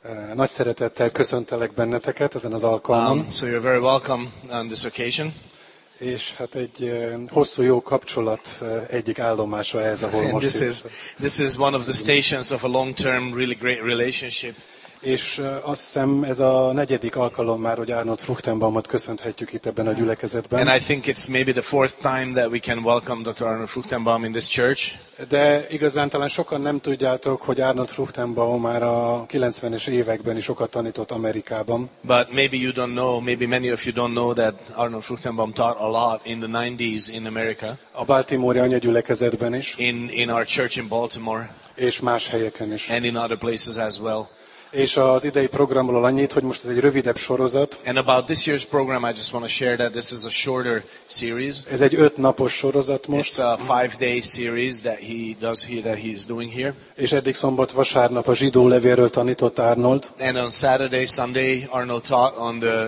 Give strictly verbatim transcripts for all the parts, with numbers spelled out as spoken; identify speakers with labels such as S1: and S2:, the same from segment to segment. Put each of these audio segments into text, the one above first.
S1: Nagy szeretettel köszöntelek benneteket ezen az alkalmon.
S2: Um, so you're very welcome on this occasion.
S1: És hát egy hosszú jó kapcsolat egyik állomása ez, ahol
S2: And
S1: most
S2: this is, this is one of the stations of a long-term, really great relationship.
S1: És azt hiszem ez a negyedik alkalom már, hogy Arnold Fruchtenbaumot köszönhetjük itt ebben a gyülekezetben.
S2: And I think it's maybe the fourth time that we can welcome Doctor Arnold Fruchtenbaum in this church.
S1: De igazán talán sokan nem tudjátok, hogy Arnold Fruchtenbaum már a kilencvenes években is sokat tanított Amerikában.
S2: But maybe you don't know, maybe many of you don't know that Arnold Fruchtenbaum taught a lot in the nineties in America.
S1: A Baltimore-i anyagyülekezetben is.
S2: In, in our church in Baltimore.
S1: És más helyeken is.
S2: And in other places as well.
S1: És az idei programról annyit, hogy most ez egy rövidebb sorozat.
S2: And about this year's program, I just want to share that this is a shorter series.
S1: Ez egy öt napos sorozat most.
S2: It's a five-day series that he does here, that he is doing here.
S1: És eddig szombat, vasárnap a zsidó levélről tanított Arnold.
S2: And on Saturday, Sunday, Arnold taught on the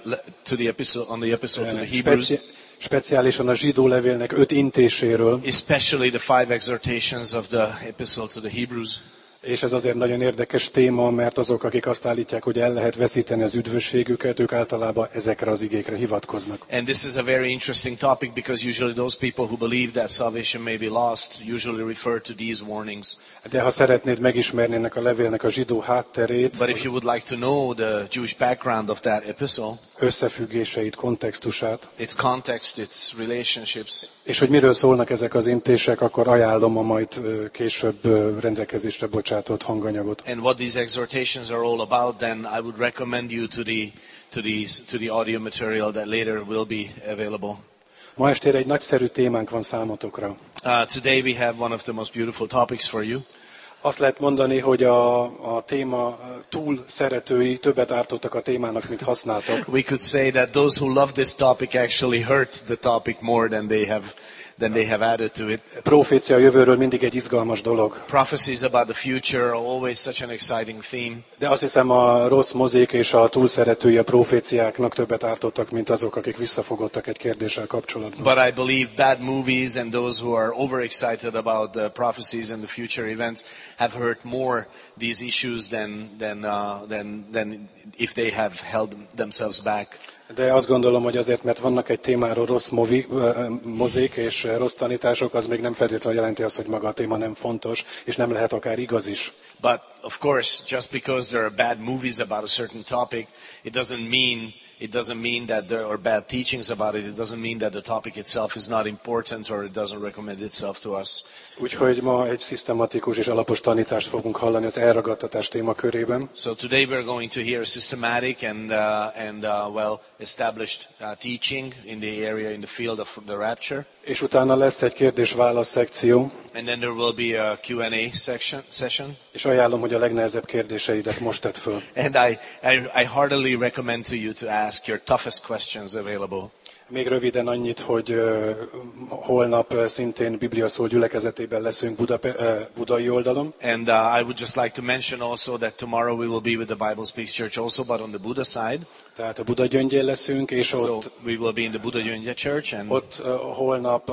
S2: to the epistle on the epistle to the Hebrews.
S1: Speci- speciálisan a zsidó levélnek öt intéséről.
S2: Especially the five exhortations of the epistle to the Hebrews.
S1: És ez azért nagyon érdekes téma, mert azok, akik azt állítják, hogy el lehet veszíteni az üdvösségüket, ők általában ezekre az igékre hivatkoznak.
S2: And this is a very interesting topic because usually those people who believe that salvation may be lost usually refer to these warnings.
S1: De ha szeretnéd megismerni ennek a levélnek a zsidó hátterét,
S2: But if you would like to know the Jewish background of that epistle,
S1: összefüggéseit, kontextusát,
S2: its context, its relationships,
S1: és hogy miről szólnak ezek az intések, akkor ajánlom a majd később rendelkezésre bocsátott hanganyagot.
S2: And what these exhortations are all about, then I would recommend you to the to the to the audio material that later will be available.
S1: Ma estére egy nagyszerű témánk van számotokra.
S2: Uh, today we have one of the most beautiful topics for you.
S1: Azt lehet mondani, hogy a, a téma túl szeretői többet ártottak a témának, mint használtak.
S2: We could say that those who love this topic actually hurt the topic more than they have than they have added to it.
S1: Profécia a jövőről mindig egy izgalmas dolog.
S2: Prophecies about the future are always such an exciting theme.
S1: De azt hiszem a rossz mozik és a túlszeretői a proféciáknak többet ártottak, mint azok, akik visszafogottak egy kérdéssel kapcsolatban.
S2: But I believe bad movies and those who are overexcited about the prophecies and the future events have hurt more these issues than than uh, than than if they have held themselves back.
S1: De azt gondolom, hogy azért, mert vannak egy témáról rossz movi, mozik és rossz tanítások, az még nem feltétlenül jelenti azt, hogy maga a téma nem fontos, és nem lehet akár igaz is.
S2: But of course, just because there are bad movies about a certain topic, it doesn't mean it doesn't mean that there are bad teachings about it. It doesn't mean that the topic itself is not important or it doesn't recommend itself to us.
S1: Úgyhogy ma egy szisztematikus és alapos tanítást fogunk hallani az elragadtatás témakörében.
S2: So today we're going to hear a systematic and uh, and uh, well established uh, teaching in the area in the field of the rapture.
S1: És utána lesz egy kérdés-válasz szekció.
S2: And then there will be a Q and A section session.
S1: És ajánlom, hogy a legnehezebb kérdéseidet most tedd föl.
S2: And I, I I heartily recommend to you to ask your toughest questions available.
S1: Még röviden annyit, hogy uh, holnap uh, szintén Biblia szól gyülekezetében leszünk Budape- uh, budai oldalon.
S2: And uh, I would just like to mention also that tomorrow we will be with the Bible Speaks Church also, but on the Buddha side.
S1: Tehát a Buda Gyöngyén leszünk, és
S2: So
S1: ott,
S2: we will be in the Buddha Gyöngye Church, and
S1: ott uh, holnap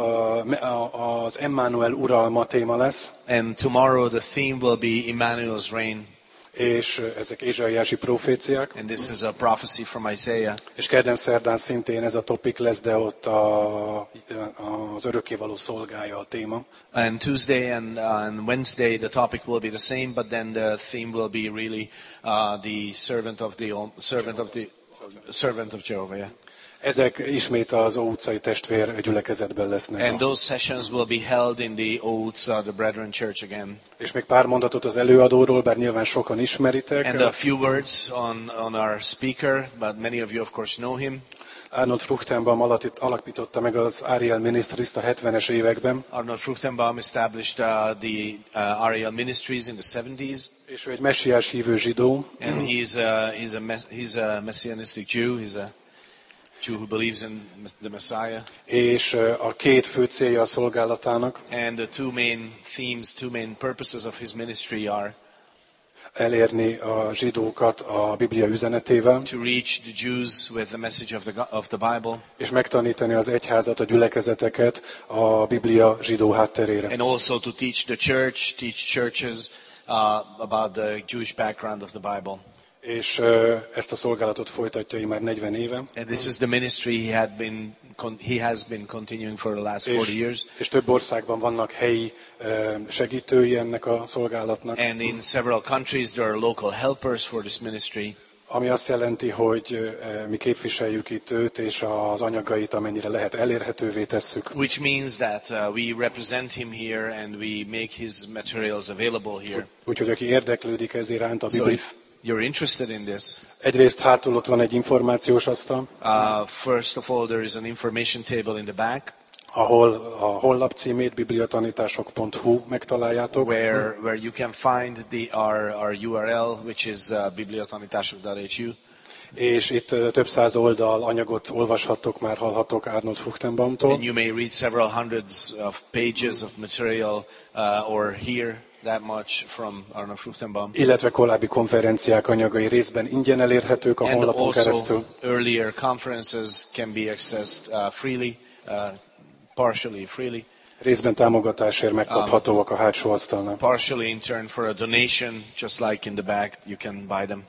S1: uh, az Emmanuel uralma téma lesz,
S2: and tomorrow the theme will be Emmanuel's reign,
S1: és uh, ezek ézsaiási proféciák.
S2: and this is a prophecy from Isaiah.
S1: És kedden szerdán szintén ez a topik lesz, de ott a, az örökkévaló szolgája a téma.
S2: And Tuesday and, uh, and Wednesday the topic will be the same, but then the theme will be really uh, the servant of the servant of the servant of Jehovah. Yeah.
S1: Ezek ismét az Ó utcai testvér gyülekezetben lesznek.
S2: And those sessions will be held in the Old uh, the Brethren Church again.
S1: És még pár mondatot az előadóról, bár nyilván sokan ismeritek.
S2: And a few words on, on our speaker, but many of you of course know him.
S1: Arnold Fruchtenbaum alapította meg az Ariel Ministries-t a hetvenes években.
S2: Arnold Fruchtenbaum established uh, the uh, Ariel Ministries in the seventies.
S1: És ő egy messiás hívő zsidó.
S2: And he's a, he's a, mess, he's a messianistic Jew. He's a Jew who believes in the Messiah.
S1: És a két fő célja a szolgálatának
S2: And the two main themes, two main purposes of his ministry are
S1: elérni a zsidókat a Biblia üzenetével,
S2: to reach the Jews with the message of the, of the Bible,
S1: és megtanítani az egyházat, a gyülekezeteket a Biblia zsidó hátterére.
S2: and also to teach the church, teach churches uh, about the Jewish background of the Bible.
S1: És uh, ezt a szolgálatot folytatja így már negyven éve.
S2: And this is the ministry he had been he has been continuing for the last forty years.
S1: És több országban vannak helyi uh, segítői ennek a szolgálatnak.
S2: And in several countries there are local helpers for this ministry.
S1: Ami azt jelenti, hogy uh, mi képviseljük itt őt, és az anyagait, amennyire lehet, elérhetővé tesszük.
S2: Which means that uh, we represent him here and we make his materials available here.
S1: Úgyhogy aki érdeklődik ez iránt, a
S2: So
S1: Biblia.
S2: if you're interested in this,
S1: Egyrészt hátul ott van egy információs asztal,
S2: uh, first of all there is an information table in the back,
S1: ahol a honlap címét bibliatanítások pont hu megtaláljátok.
S2: where where you can find the our our U R L, which is uh, bibliatanítások dot h u.
S1: És itt uh, több száz oldal anyagot olvashattok, már hallhattok Arnold Fruchtenbaumtól.
S2: And you may read several hundreds of pages of material uh, or hear that much from Arnold Fruchtenbaum.
S1: Illetve korábbi konferenciák anyagai részben ingyen elérhetők a
S2: And
S1: honlapon
S2: also
S1: keresztül.
S2: earlier conferences can be accessed uh, freely, uh, partially freely,
S1: Részben támogatásért megkaphatóak a hátsó asztalnál.
S2: partially in turn for a donation, just like in the back, you can buy them.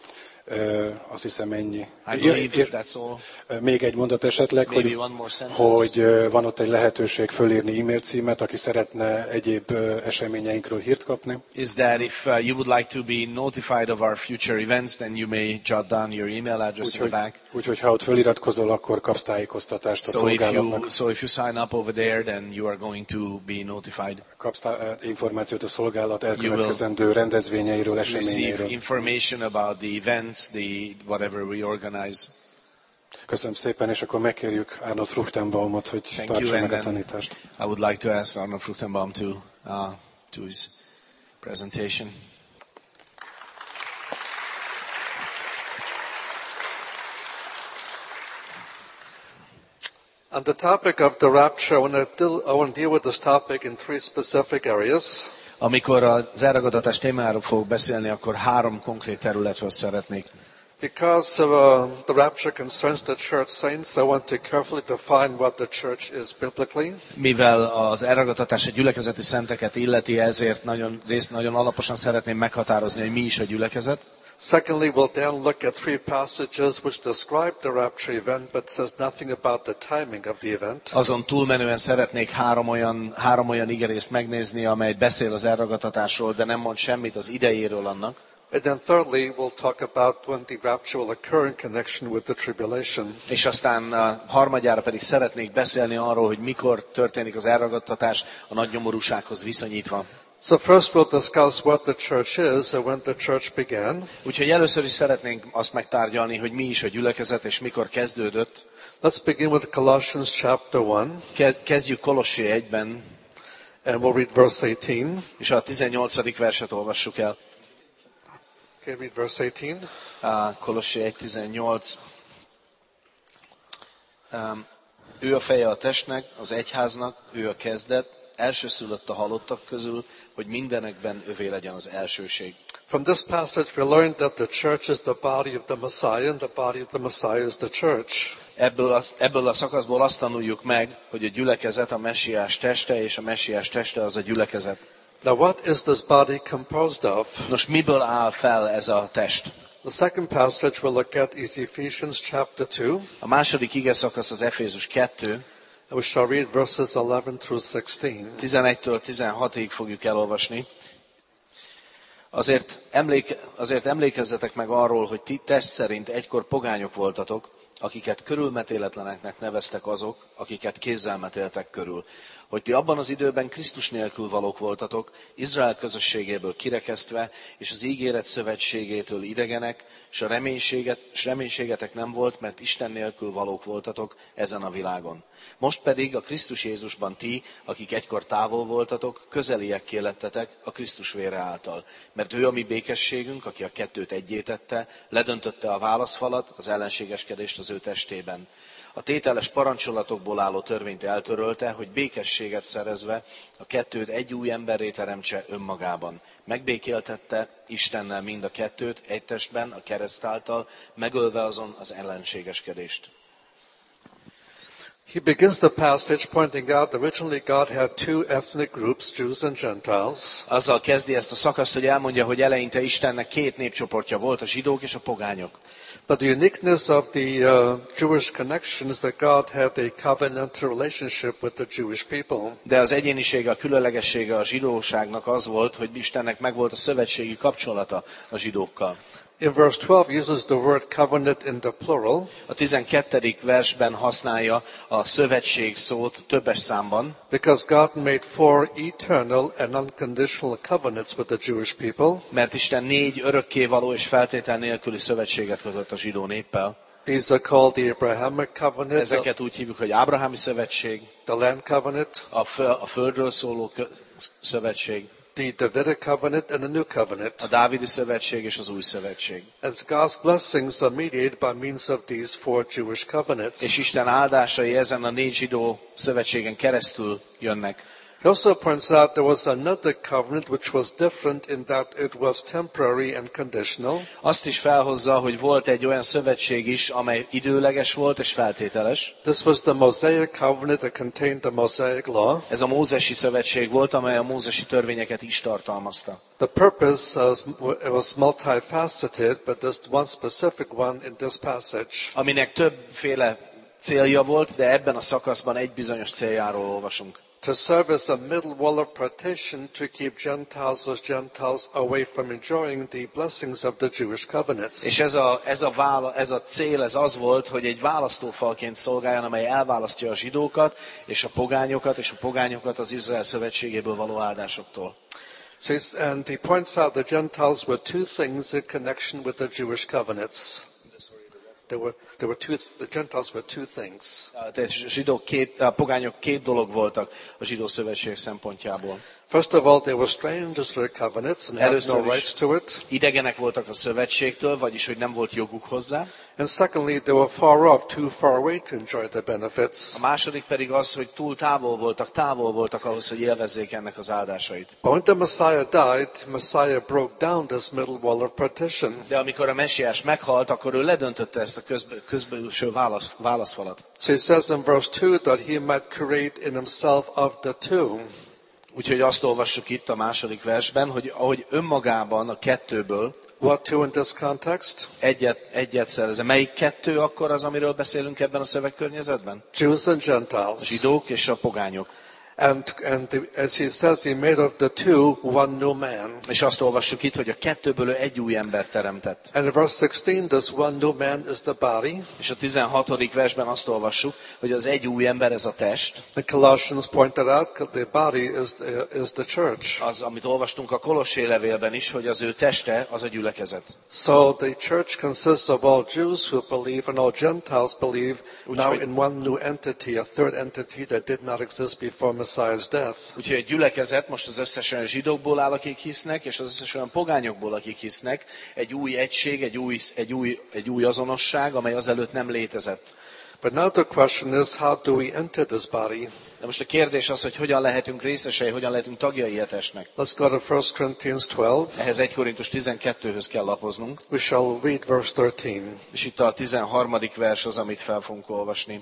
S1: Ö, azt hiszem ennyi.
S2: I believe that's all.
S1: Még egy mondat esetleg,
S2: Maybe
S1: hogy,
S2: one more sentence.
S1: hogy ö, van ott egy lehetőség fölírni e-mail címet, aki szeretne egyéb ö, eseményeinkről hírt kapni.
S2: Is that if uh, you would like to be notified of our future events, then you may jot down your email address in
S1: Úgyhogy,
S2: the back.
S1: úgyhogy ha ott föliratkozol, akkor kapsz tájékoztatást a
S2: So if
S1: szolgálatnak.
S2: you so if you sign up over there, then you are going to be notified.
S1: Kapsz tá- információt a szolgálat elkövetkezendő rendezvényeiről,
S2: Receive
S1: eseményeiről.
S2: information about the events, the whatever we organize.
S1: Köszönöm szépen, és akkor megkérjük Arnold Fruchtenbaumot, hogy
S2: Thank you,
S1: tartsa
S2: and
S1: meg a
S2: then
S1: tanítást.
S2: I would like to ask Arnold Fruchtenbaum to uh, to his presentation.
S3: On the topic of the rapture, I want to deal, I want to deal with this topic in three specific areas.
S2: Amikor az elragadtatás témáról fogok beszélni, akkor három konkrét területről szeretnék.
S3: Because uh, the rapture concerns the church saints, I want to carefully define what the church is biblically.
S2: Mivel az elragadtatás a gyülekezeti szenteket illeti, ezért nagyon, részt nagyon alaposan szeretném meghatározni, hogy mi is a gyülekezet.
S3: Secondly, we'll then look at three passages which describe the rapture event, but says nothing about the timing of the event.
S2: Azon túlmenően szeretnék három olyan, három olyan igerészt megnézni, amely beszél az elragadtatásról, de nem mond semmit az idejéről annak.
S3: And then thirdly, we'll talk about when the rapture will occur in connection with the tribulation.
S2: És aztán a harmadjára pedig szeretnék beszélni arról, hogy mikor történik az elragadtatás a nagy nyomorúsághoz viszonyítva.
S3: So first we'll discuss what the church is and when the church began.
S2: Úgyhogy először is szeretnénk azt megtárgyalni, hogy mi is a gyülekezet, és mikor kezdődött.
S3: Let's begin with Colossians chapter one,
S2: Ke- Kezdjük Kolossé egyben,
S3: and we'll read verse eighteen.
S2: és a tizennyolcadik verset olvassuk el.
S3: Okay, read verse eighteen.
S2: A Kolossé egy tizennyolc. Um, Ő a feje a testnek, az egyháznak, ő a kezdet, elsőszülött a halottak közül, hogy mindenekben övé legyen az elsőség.
S3: From this passage we learned that the church is the body of the Messiah, and the body of the Messiah is the church.
S2: Ebből a, ebből a szakaszból azt tanuljuk meg, hogy a gyülekezet a messiás teste, és a messiás teste az a gyülekezet.
S3: Now what is this body composed of?
S2: Nos, miből áll fel ez a test?
S3: The second passage we'll look at is Ephesians chapter two,
S2: A második ige szakasz az Efézus kettő,
S3: and we shall read verses eleven through sixteen.
S2: tizenegytől tizenhatig fogjuk elolvasni. Azért, emléke, azért emlékezzetek meg arról, hogy ti test szerint egykor pogányok voltatok, akiket körülmetéletleneknek neveztek azok, akiket kézzel metéltek körül. Hogy ti abban az időben Krisztus nélkül valók voltatok, Izrael közösségéből kirekesztve, és az ígéret szövetségétől idegenek, és a reménységet, és reménységetek nem volt, mert Isten nélkül valók voltatok ezen a világon. Most pedig a Krisztus Jézusban ti, akik egykor távol voltatok, közeliekké lettetek a Krisztus vére által. Mert ő a mi békességünk, aki a kettőt egyé tette, ledöntötte a válaszfalat, az ellenségeskedést az ő testében. A tételes parancsolatokból álló törvényt eltörölte, hogy békességet szerezve a kettőt egy új emberré teremtse önmagában. Megbékéltette Istennel mind a kettőt egy testben, a kereszt által, megölve azon az ellenségeskedést.
S3: He begins the passage pointing out that originally God had two ethnic groups, Jews and Gentiles.
S2: Azzal kezdi ezt a szakaszt, hogy elmondja, hogy eleinte Istennek két népcsoportja volt, a zsidók és a pogányok.
S3: But the uniqueness of the uh, Jewish connection is that God had a covenantal relationship with the Jewish people.
S2: De az egyénisége, a különlegessége a zsidóságnak az volt, hogy Istennek megvolt a szövetségi kapcsolata a zsidókkal.
S3: In verse twelve uses the word covenant in the plural.
S2: A tizenkettedik versben használja a szövetség szót többes számban.
S3: Because God made four eternal and unconditional covenants with the Jewish people.
S2: Mert Isten négy örökkévaló és feltétel nélküli szövetséget kötött a zsidó néppel.
S3: These are called the Abrahamic covenant.
S2: Ezeket úgy hívjuk, hogy Ábrahámi szövetség,
S3: the land covenant,
S2: a, föl, a földről szóló szövetség,
S3: the Davidic covenant and the new covenant.
S2: a Dávidi szövetség és az új szövetség.
S3: And God's blessings are mediated by means of these four Jewish covenants.
S2: És Isten áldásai ezen a négy zsidó szövetségen keresztül jönnek.
S3: He also points out there was another covenant which was different in that it was temporary and conditional.
S2: Azt is felhozza, hogy volt egy olyan szövetség is, amely időleges volt és feltételes.
S3: This was the Mosaic covenant that contained the Mosaic law.
S2: Ez a mózesi szövetség volt, amely a mózesi törvényeket is tartalmazta.
S3: The purpose was, was multifaceted, but there's one specific one in this passage.
S2: Aminek többféle célja volt, de ebben a szakaszban egy bizonyos céljáról olvasunk.
S3: To serve as a middle wall of partition to keep Gentiles as Gentiles away from enjoying the blessings of the Jewish covenants.
S2: És ez a, ez, a vála, ez a cél, ez az volt, hogy egy választófalként szolgáljon, amely elválasztja a zsidókat és a pogányokat, és a pogányokat az Izrael szövetségéből való áldásoktól.
S3: So and he points out the Gentiles were two things in connection with the Jewish covenants. There were, there were two, the Gentiles were two things.
S2: A zsidók két, a pogányok két dolog voltak a zsidó szövetség szempontjából.
S3: First of all, they were strangers to the covenants and had no rights to it.
S2: Idegenek voltak a szövetségtől, vagyis hogy nem volt joguk hozzá.
S3: And secondly, they were far off, too far away to enjoy the benefits.
S2: A második pedig az, hogy túl távol voltak, távol voltak ahhoz, hogy élvezzék ennek az áldásait.
S3: But when the Messiah died, Messiah broke down this middle wall of partition.
S2: De amikor a messiás meghalt, akkor ő ledöntötte ezt a közbe, közbelső válasz, válaszfalat.
S3: So he says in verse two that he might create in himself of the two.
S2: Úgyhogy azt olvassuk itt a második versben, hogy ahogy önmagában a kettőből
S3: What two in this context?
S2: Egyet, egyet szerez. Melyik kettő akkor az, amiről beszélünk ebben a szövegkörnyezetben?
S3: Jews and Gentiles.
S2: A zsidók és a pogányok.
S3: And, and the, as he says, he made of the two one new man.
S2: És azt olvassuk itt, hogy a kettőből egy új ember teremtett.
S3: And in verse sixteen, this one new man is the body.
S2: És a tizenhatodik versben azt olvassuk, hogy az egy új ember, ez a test.
S3: The Colossians pointed out that the body is the, is the church.
S2: Az, amit olvastunk a Kolossé levélben is, hogy az ő teste az a gyülekezet.
S3: So the church consists of all Jews who believe and all Gentiles believe now in one new entity, a third entity that did not exist before Messiah's death.
S2: Úgyhogy a gyülekezet most az összes olyan zsidókból áll, akik hisznek, és az összes olyan pogányokból, akik hisznek, egy új egység, egy új, egy új, egy új azonosság, amely azelőtt nem létezett.
S3: But now the question is, how do we enter this body?
S2: De most a kérdés az, hogy hogyan lehetünk részesei, hogyan lehetünk tagjai a testnek.
S3: Let's go to First Corinthians twelve.
S2: Ehhez egy Korintus tizenkettőhöz kell lapoznunk.
S3: We shall read verse thirteen.
S2: És itt a tizenharmadik vers az, amit fel fogunk olvasni.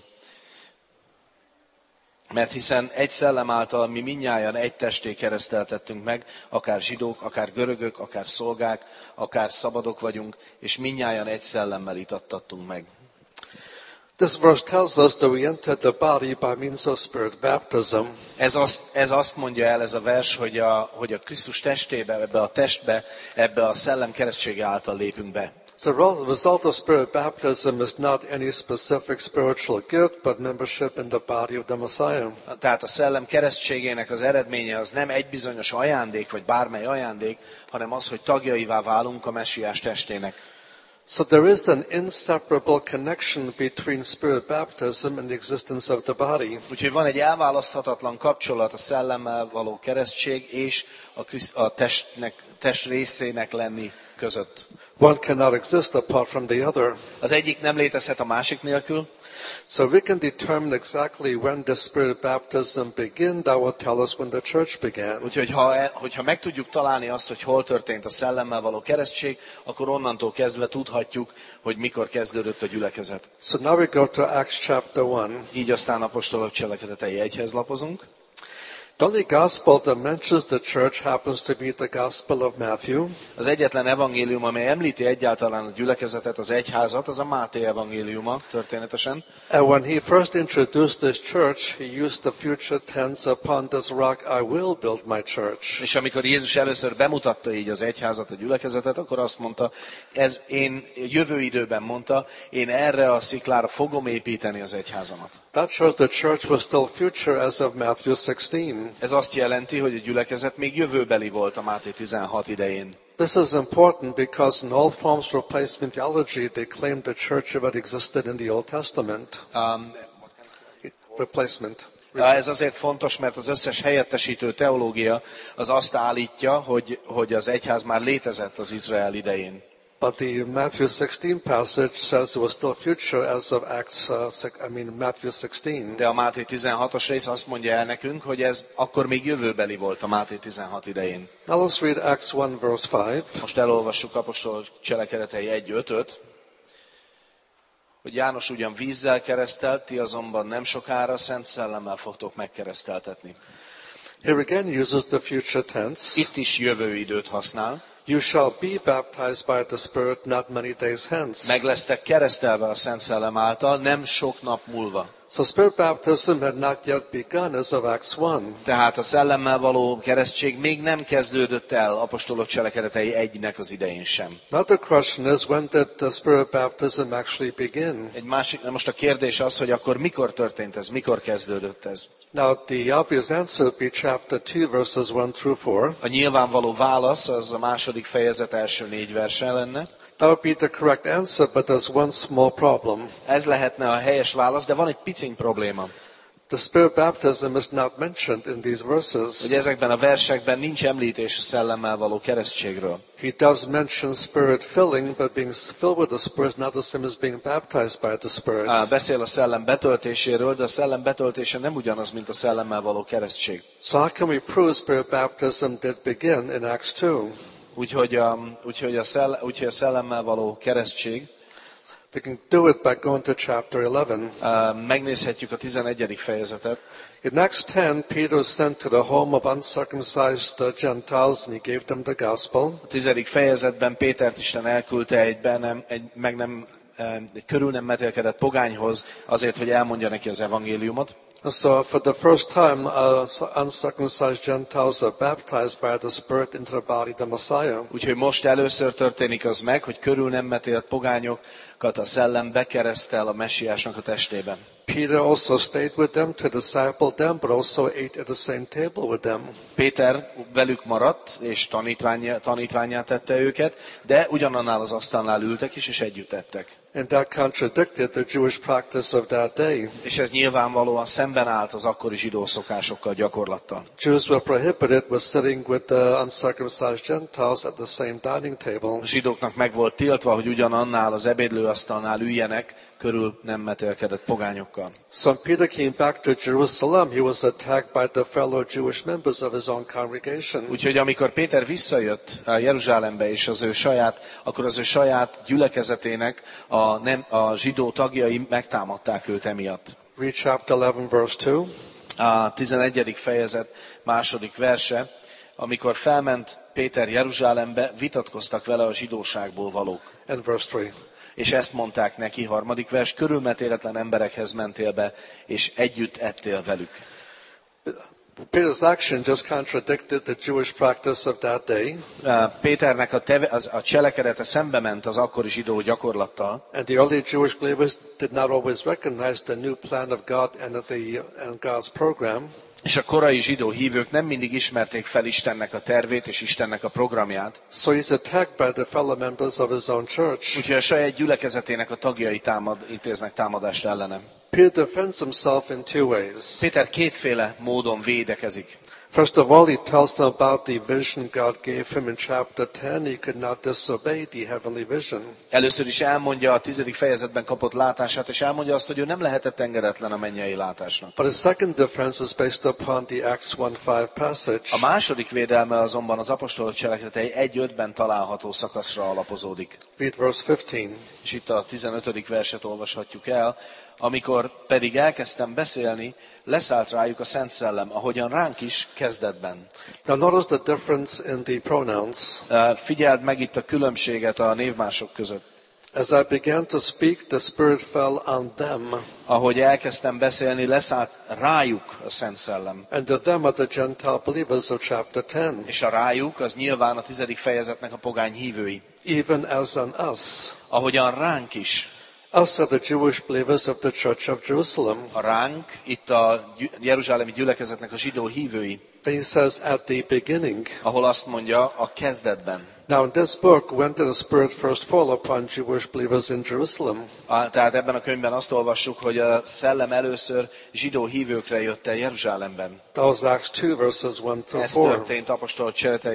S2: Mert hiszen egy szellem által mi mindnyájan egy testé kereszteltettünk meg, akár zsidók, akár görögök, akár szolgák, akár szabadok vagyunk, és mindnyájan egy szellemmel itattattunk meg.
S3: This verse tells us that we entered the body by means of spirit baptism.
S2: Ez azt, ez azt mondja el, ez a vers, hogy a, hogy a Krisztus testébe, ebbe a testbe, ebbe a szellem keresztsége által lépünk be.
S3: So the result of spirit baptism is not any specific spiritual gift, but membership in the body of the Messiah.
S2: Tehát a szellem keresztségének az eredménye az nem egy bizonyos ajándék, vagy bármely ajándék, hanem az, hogy tagjaivá válunk a messiás testének.
S3: So there is an inseparable connection between spirit baptism and the existence of the body.
S2: Úgyhogy van egy elválaszthatatlan kapcsolat a szellemmel való keresztség és a, Kriszt, a testnek, test részének lenni között.
S3: One cannot exist apart from the other.
S2: Az egyik nem létezhet a másik nélkül.
S3: So we can determine exactly when the Spirit baptism began. That will tell us when the church began.
S2: Úgyhogy ha, hogyha meg tudjuk találni azt, hogy hol történt a szellemmel való keresztség, akkor onnantól kezdve tudhatjuk, hogy mikor kezdődött a gyülekezet.
S3: So now we go to Acts chapter one.
S2: Így aztán apostolok cselekedetei egyhez lapozunk.
S3: The only gospel that mentions the church happens to be the Gospel of Matthew.
S2: Az egyetlen evangélium, amely említi egyáltalán a gyülekezetet, az egyházat, az a Máté evangéliuma történetesen.
S3: And when he first introduced this church, he used the future tense, upon this rock I will build my church.
S2: És amikor Jézus először bemutatta így az egyházat, a gyülekezetet, akkor azt mondta, ez én jövő időben mondta, én erre a sziklára fogom építeni az egyházamat.
S3: That shows the church was still future as of Matthew sixteen.
S2: Ez azt jelenti, hogy a gyülekezet még jövőbeli volt a Máté tizenhat idején.
S3: This is important because in all forms of replacement theology, they claim the church already existed in the Old Testament.
S2: Um,
S3: Replacement.
S2: Ez azért fontos, mert az összes helyettesítő teológia az azt állítja, hogy, hogy az egyház már létezett az Izrael idején.
S3: But the Matthew sixteen passage says it was still future as of Acts, uh, I mean Matthew sixteen.
S2: De a Máté tizenhatos rész azt mondja el nekünk, hogy ez akkor még jövőbeli volt a Máté tizenhat idején.
S3: Now let's read Acts one verse five.
S2: Most elolvassuk apostolok cselekedetei egy ötöt, hogy János ugyan vízzel keresztelt, ti azonban nem sokára Szent Szellemmel fogtok megkereszteltetni.
S3: Here again uses the future tense.
S2: Itt is jövő időt használ.
S3: You shall be baptized by the Spirit not many days hence.
S2: Meg lesztek keresztelve a Szent Szellem által, nem sok nap múlva.
S3: So Spirit baptism had not yet begun as of Acts one.
S2: Tehát a szellemmel való keresztség még nem kezdődött el apostolok cselekedetei egynek az idején sem.
S3: Another question is, when did the Spirit baptism actually begin?
S2: Egy másik, most a kérdés az, hogy akkor mikor történt ez, mikor kezdődött ez.
S3: Now the obvious answer would be chapter two verses one through four.
S2: A nyilvánvaló válasz az a második fejezet első négy verse lenne.
S3: That would be the correct answer, but there's one small problem.
S2: Ez lehetne a helyes válasz, de van egy piciny probléma.
S3: The Spirit baptism is not mentioned in these verses.
S2: Hogy ezekben a versekben nincs említés a szellemmel való keresztségről.
S3: He does mention Spirit filling, but being filled with the Spirit is not the same as being baptized by the Spirit.
S2: Á, beszél a szellem betöltéséről, de a szellem betöltése nem ugyanaz, mint a szellemmel való keresztség.
S3: So how can we prove Spirit baptism did begin in Acts two?
S2: Úgyhogy a, úgyhogy, a szell, úgyhogy a szellemmel való keresztség,
S3: We can do it by going to chapter eleven.
S2: uh, megnézhetjük a tizenegyedik fejezetet.
S3: In Acts ten, Peter was sent to the home of uncircumcised Gentiles, and he gave them the gospel.
S2: A tizedik fejezetben Pétert Isten elküldte egy, nem, egy, meg nem, egy körül nem metélkedett pogányhoz azért, hogy elmondja neki az evangéliumot.
S3: And so for the first time, uh, uncircumcised Gentiles are baptized by the Spirit into the body of the Messiah.
S2: Úgyhogy most először történik az meg, hogy körül nem metélt pogányokat a szellem bekeresztel a messiásnak a testében.
S3: Peter also stayed with them to disciple them, but also ate at the same table with them.
S2: Péter velük maradt, és tanítványá, tanítványá tette őket, de ugyanannál az asztalnál ültek is, és együtt ettek.
S3: And that contradicted the Jewish practice of that day.
S2: És ez nyilvánvalóan szemben állt az akkori zsidó szokásokkal, gyakorlattal.
S3: Jews were prohibited with sitting with the uncircumcised Gentiles at the same dining table.
S2: A zsidóknak meg volt tiltva, hogy ugyanannál az ebédlőasztalnál üljenek, körül nem metélkedett pogányokkal.
S3: So when Peter came back to Jerusalem, he was attacked by the fellow Jewish members of his own congregation.
S2: Úgyhogy amikor Péter visszajött Jeruzsálembe, és az ő saját, akkor az ő saját gyülekezetének a, nem, a zsidó tagjai megtámadták őt emiatt.
S3: Read chapter eleven, verse two.
S2: A tizenegyedik fejezet második verse, amikor felment Péter Jeruzsálembe, vitatkoztak vele a zsidóságból valók.
S3: And verse three.
S2: És ezt mondták neki, harmadik vers, körülmetéletlen emberekhez mentél be, és együtt ettél velük.
S3: Peter's action just contradicted the Jewish practice of that day.
S2: Péternek a, teve, az, a cselekedete szembe ment az akkori zsidó gyakorlattal.
S3: And the early Jewish believers did not always recognize the new plan of God and, the, and God's program.
S2: És a korai zsidó hívők nem mindig ismerték fel Istennek a tervét és Istennek a programját.
S3: So he's attacked by the fellow members of his own church.
S2: Úgyhogy a saját gyülekezetének a tagjai támad, intéznek támadást ellenem.
S3: Peter defends himself in two ways.
S2: Péter kétféle módon védekezik.
S3: First of all, he tells them about the vision God gave him in chapter ten. He could not disobey the heavenly vision.
S2: Először is elmondja a tizedik fejezetben kapott látását, és elmondja azt, hogy ő nem lehetett engedetlen a mennyei látásnak.
S3: But the second difference is based upon the Acts one five passage.
S2: A második védelme azonban az apostolok cselekedetei egy ötben található szakaszra alapozódik.
S3: Read verse fifteen.
S2: És itt a tizenötödik verset olvashatjuk el. Amikor pedig elkezdtem beszélni, leszállt rájuk a Szent Szellem, ahogyan ránk is kezdetben.
S3: Now notice the difference in the pronouns.
S2: Figyeld meg itt a különbséget a névmások között.
S3: As I began to speak, the Spirit fell on them.
S2: Ahogy elkezdtem beszélni, leszállt rájuk a Szent Szellem.
S3: And the them are the Gentile believers of chapter ten.
S2: És a rájuk az nyilván a tizedik fejezetnek a pogány hívői.
S3: Even as on us.
S2: Ahogyan ránk is.
S3: Us are the Jewish believers of the Church of Jerusalem.
S2: A ránk, itt a jeruzsálemi gyülekezetnek a zsidó hívői.
S3: Then he says at the beginning.
S2: Ahol azt mondja a kezdetben.
S3: Now in this book, when did the Spirit first fall upon Jewish believers in Jerusalem?
S2: A, tehát ebben a könyvben azt olvassuk, hogy a szellem először zsidó hívőkre jött el Jeruzsálemben.
S3: That was Acts two verses one through
S2: Ez
S3: four.
S2: történt apostol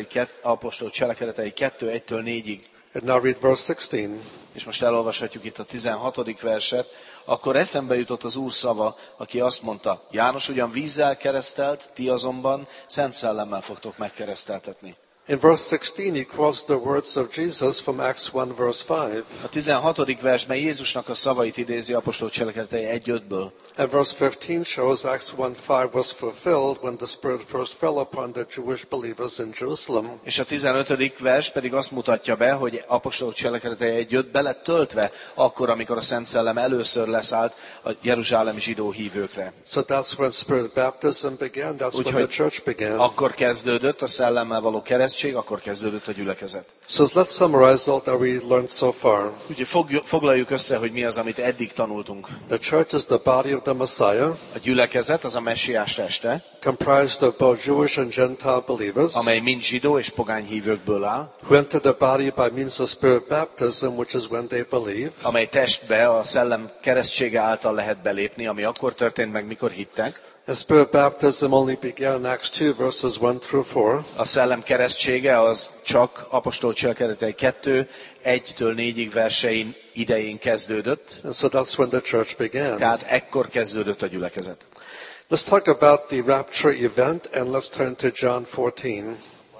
S2: cselekedetei kettő egytől négyig.
S3: And now read verse sixteen.
S2: És most elolvashatjuk itt a tizenhatodik verset. Akkor eszembe jutott az Úr szava, aki azt mondta, János ugyan vízzel keresztelt, ti azonban Szent Szellemmel fogtok megkereszteltetni.
S3: In verse sixteen, he quotes the words of Jesus from Acts one verse five.
S2: A tizenhatodik versben Jézusnak a szavait idézi apostol cselekedetei egy ötből.
S3: And verse fifteen shows Acts one five was fulfilled when the Spirit first fell upon the Jewish believers in Jerusalem.
S2: És a tizenötödik vers pedig azt mutatja be, hogy apostolok cselekedetei egy öt be lett töltve, akkor, amikor a Szent Szellem először leszállt a jeruzsálemi zsidó hívőkre.
S3: So that's when Spirit baptism began, that's when the church began.
S2: Akkor kezdődött a szellemmel való keresztség, akkor kezdődött a gyülekezet.
S3: So let's summarize all that we learned so far.
S2: Úgyhogy foglaljuk össze, hogy mi az, amit eddig tanultunk.
S3: The church is the body of the Messiah.
S2: A gyülekezet az a messiás teste,
S3: comprised of both Jewish and Gentile believers,
S2: amely mind zsidó és pogány hívőkből áll,
S3: who enter the body by means of Spirit baptism, which is when they believe.
S2: Amely testbe a szellem keresztsége által lehet belépni, ami akkor történt meg, mikor hittek.
S3: And Spirit baptism only began in Acts two verses one through four.
S2: A szellem keresztsége az csak apostol cselekedetei kettő, egytől négyig versein idején kezdődött.
S3: And so that's when the church began.
S2: Tehát ekkor kezdődött a gyülekezet.
S3: Let's talk about the rapture event and let's turn to John fourteen.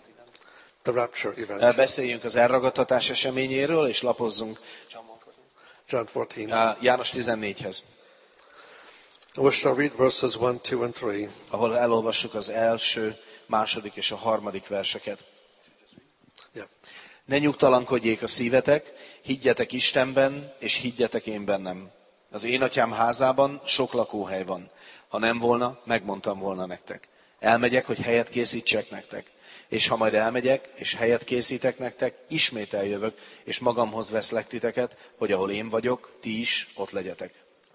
S3: The rapture event.
S2: Beszéljünk az elragadtatás eseményéről, és lapozzunk
S3: John fourteen.
S2: János tizennégyhez.
S3: We shall read verses one, two, and three.
S2: Ahol elolvassuk az első, második és a harmadik verseket.
S3: Yeah.
S2: Ne nyugtalankodjék a szívetek, higgyetek Istenben, és higgyetek én bennem. Az én atyám házában sok lakóhely van. Ha nem volna, megmondtam volna nektek. Elmegyek, hogy helyet készítsek nektek. És ha majd elmegyek, és helyet készítek nektek, ismét eljövök, és magamhoz veszlek titeket, hogy ahol én vagyok, ti is ott legyetek.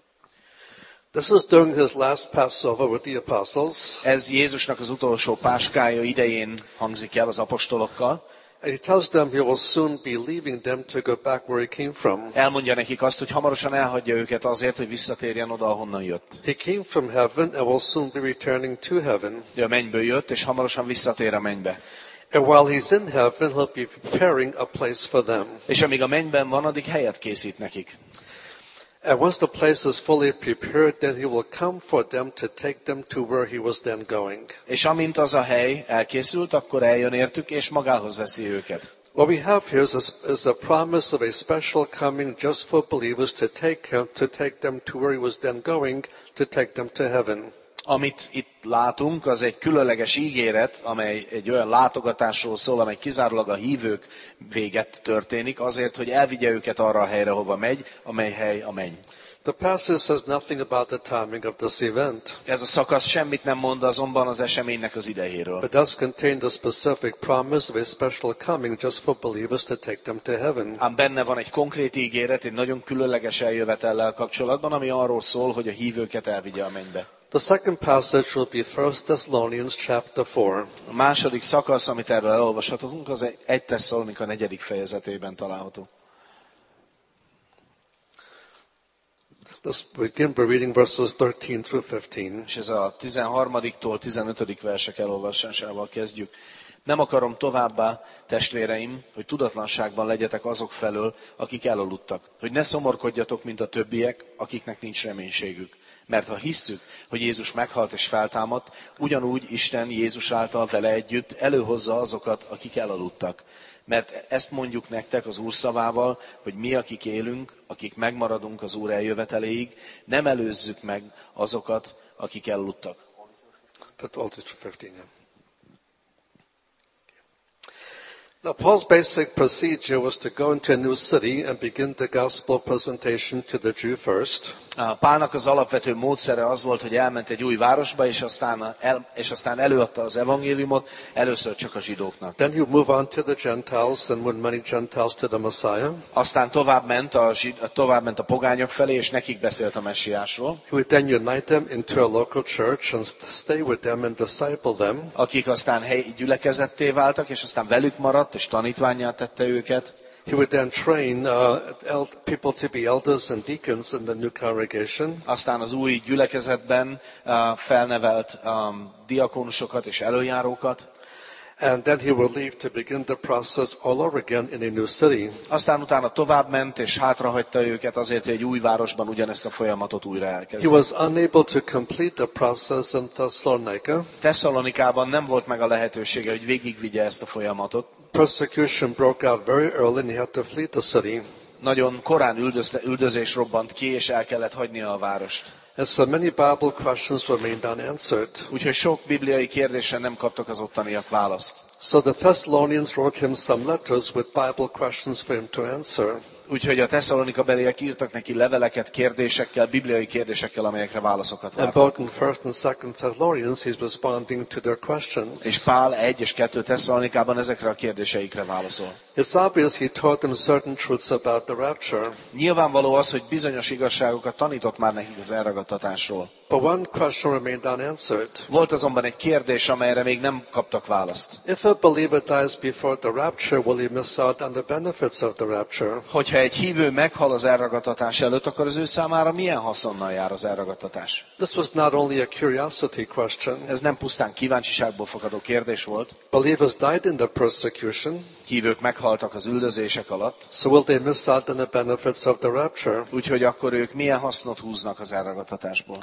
S3: This is during his last Passover with the apostles.
S2: Ez Jézusnak az utolsó páskája idején hangzik el az apostolokkal.
S3: And he tells them he will soon be leaving them to go back where he came from.
S2: Elmondja nekik azt, hogy hamarosan elhagyja őket azért, hogy visszatérjen oda, ahonnan jött.
S3: He came from heaven and will soon be returning to heaven.
S2: Ő a mennyből jött, és hamarosan visszatér a mennybe.
S3: And while he's in heaven, he'll be preparing a place for them.
S2: És amíg a mennyben van, addig helyet készít nekik.
S3: And once the place is fully prepared, then he will come for them to take them to where he was then going.
S2: És amint az a hely elkészült, akkor eljön értük, és magához veszi őket.
S3: What we have here is a, is a promise of a special coming just for believers to take him, to take them to where he was then going, to take them to heaven.
S2: Amit itt látunk, az egy különleges ígéret, amely egy olyan látogatásról szól, amely kizárólag a hívők véget történik, azért, hogy elvigye őket arra a helyre, hova megy, amely hely a menny.
S3: The passage says nothing about the timing of this event.
S2: Ez a szakasz semmit nem mond azonban az eseménynek az idejéről.
S3: But does contain the specific promise of a special coming just for believers to take them to heaven.
S2: Ám benne van egy konkrét ígéret, egy nagyon különleges eljövetellel kapcsolatban, ami arról szól, hogy a hívőket elvigye a mennybe.
S3: The second passage will be First Thessalonians chapter four.
S2: A második szakasz, amit erről elolvashatunk, az egy Tesszalonika negyedik fejezetében található.
S3: Let's begin by reading verses thirteen through fifteen.
S2: És ez a tizenharmadiktól tizenötödik versek elolvasásával kezdjük. Nem akarom továbbá, testvéreim, hogy tudatlanságban legyetek azok felől, akik elaludtak. Hogy ne szomorkodjatok, mint a többiek, akiknek nincs reménységük. Mert ha hisszük, hogy Jézus meghalt és feltámadt, ugyanúgy Isten Jézus által vele együtt előhozza azokat, akik elaludtak. Mert ezt mondjuk nektek az Úr szavával, hogy mi, akik élünk, akik megmaradunk az Úr eljöveteléig, nem előzzük meg azokat, akik elaludtak.
S3: But all this fifteen, yeah. Now, Paul's basic procedure was to go into a new city and begin the gospel presentation to the Jew first.
S2: Pálnak az alapvető módszere az volt, hogy elment egy új városba, és aztán, el, és aztán előadta az evangéliumot, először csak a zsidóknak.
S3: Then he moved on to the Gentiles and won many Gentiles to the Messiah.
S2: Aztán tovább ment a, zsid, tovább ment a pogányok felé, és nekik beszélt a messiásról.
S3: He would then unite them into a local church and stay with them and disciple them.
S2: Akik aztán helyi gyülekezetté váltak, és aztán velük maradt, és tanítvánnyá tette őket.
S3: He would then train uh, people to be elders and deacons in the new congregation.
S2: Aztán az új gyülekezetben uh, felnevelt um, diakónusokat és előjárókat.
S3: And then he would leave to begin the process all over again in a new city.
S2: Aztán utána tovább ment és hátrahagyta őket azért, hogy egy új városban ugyanezt a folyamatot újra elkezdje.
S3: He was unable to complete the process in Thessalonica.
S2: Tesszalonikában nem volt meg a lehetősége, hogy végigvigye ezt a folyamatot.
S3: Persecution broke out very early and he had to flee the city.
S2: Nagyon korán üldözte, üldözés robbant ki, és el kellett hagynia a várost.
S3: And so many Bible questions remained unanswered.
S2: Úgyhogy sok bibliai kérdésre nem kaptak az ottaniak választ.
S3: So the Thessalonians wrote him some letters with Bible questions for him to answer.
S2: Úgyhogy a Tesszalonika beliek írtak neki leveleket, kérdésekkel, bibliai kérdésekkel, amelyekre válaszokat
S3: And
S2: vártak.
S3: both in First and Second Thessalonians, he's responding to their questions.
S2: És Pál egy és kettő Tesszalonikában ezekre a kérdéseikre válaszol.
S3: It's obvious he taught them certain truths about the rapture.
S2: Nyilvánvaló az, hogy bizonyos igazságokat tanított már nekik az elragadtatásról.
S3: But one question remained unanswered.
S2: Volt azonban egy kérdés, amelyre még nem kaptak választ.
S3: If a believer dies before the rapture, will he miss out on the benefits of the rapture?
S2: Hogyha egy hívő meghal az elragadtatás előtt, akkor az ő számára milyen haszonnal jár az elragadtatás?
S3: This was not only a curiosity question.
S2: Ez nem pusztán kíváncsiságból fakadó kérdés volt.
S3: Believers died in the persecution.
S2: Hívők meghaltak az üldözések alatt.
S3: So will they miss out on the benefits of the rapture?
S2: Úgyhogy akkor ők milyen hasznot húznak az elragadtatásból?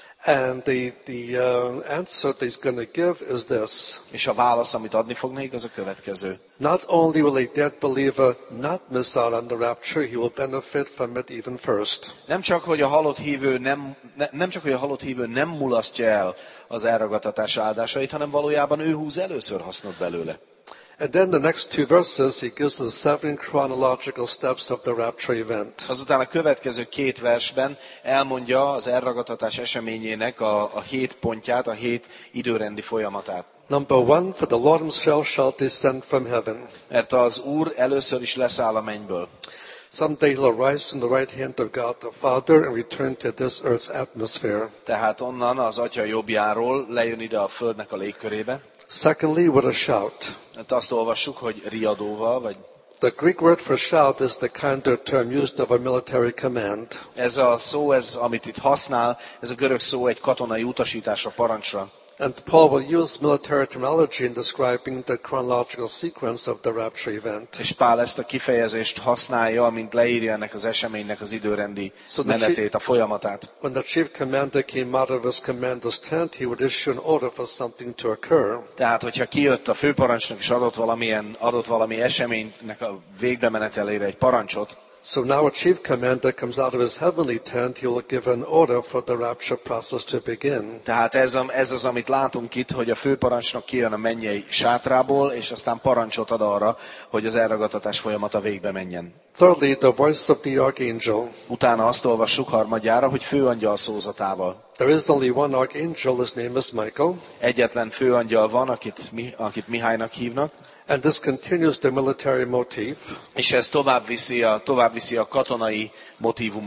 S3: And the, the uh, answer that he's going to give is this.
S2: És a válasz, amit adni fog nekik, az a következő.
S3: Not only will a dead believer not miss out on the rapture, he will benefit from it even first.
S2: Nem csak, hogy a halott hívő nem, ne, nem csak, hogy a halott hívő nem mulasztja el az elragadtatás áldásait, hanem valójában ő húz először hasznot belőle.
S3: And then the next two verses, he gives us seven chronological steps of the rapture event.
S2: Azután a következő két versben elmondja az elragadtatás eseményének a, a hét pontját, a hét időrendi folyamatát.
S3: Number one, for the Lord himself shall descend from heaven.
S2: Mert az Úr először is leszáll a mennyből.
S3: Someday he'll rise from the right hand of God the Father and return to this earth's atmosphere.
S2: Tehát onnan az Atya jobbjáról lejön ide a földnek a légkörébe.
S3: Secondly, with a shout.
S2: Hát azt olvassuk, hogy riadóval, vagy
S3: The Greek word for shout is the kind of term used of a military command.
S2: ez a szó, ez, amit itt használ, ez a görög szó egy katonai utasításra, parancsra.
S3: And Paul will use military terminology in describing the chronological sequence of the rapture event.
S2: És Pál ezt a kifejezést használja, amint leírja ennek az eseménynek az időrendi
S3: So the
S2: menetét, a folyamatát.
S3: When the chief commander came out of his commander's tent, he would issue an order for something to occur.
S2: Tehát, hogyha kijött a főparancsnok és adott valamilyen, adott valami eseménynek a végbemenetelére egy parancsot,
S3: So now a chief commander comes out of his heavenly tent, he will give an order for the rapture process to begin.
S2: tehát ez, a, ez az, amit látunk itt, hogy a főparancsnok kijön a mennyei sátrából, és aztán parancsot ad arra, hogy az elragadtatás folyamata végbe menjen.
S3: Thirdly, the voice of the archangel.
S2: Utána azt olvassuk harmadjára, hogy főangyal szózatával.
S3: There is only one archangel, his name is Michael.
S2: Egyetlen főangyal van, akit, akit Mihálynak hívnak,
S3: And this continues the military motif.
S2: és ez tovább viszi a, tovább viszi a katonai motívumot.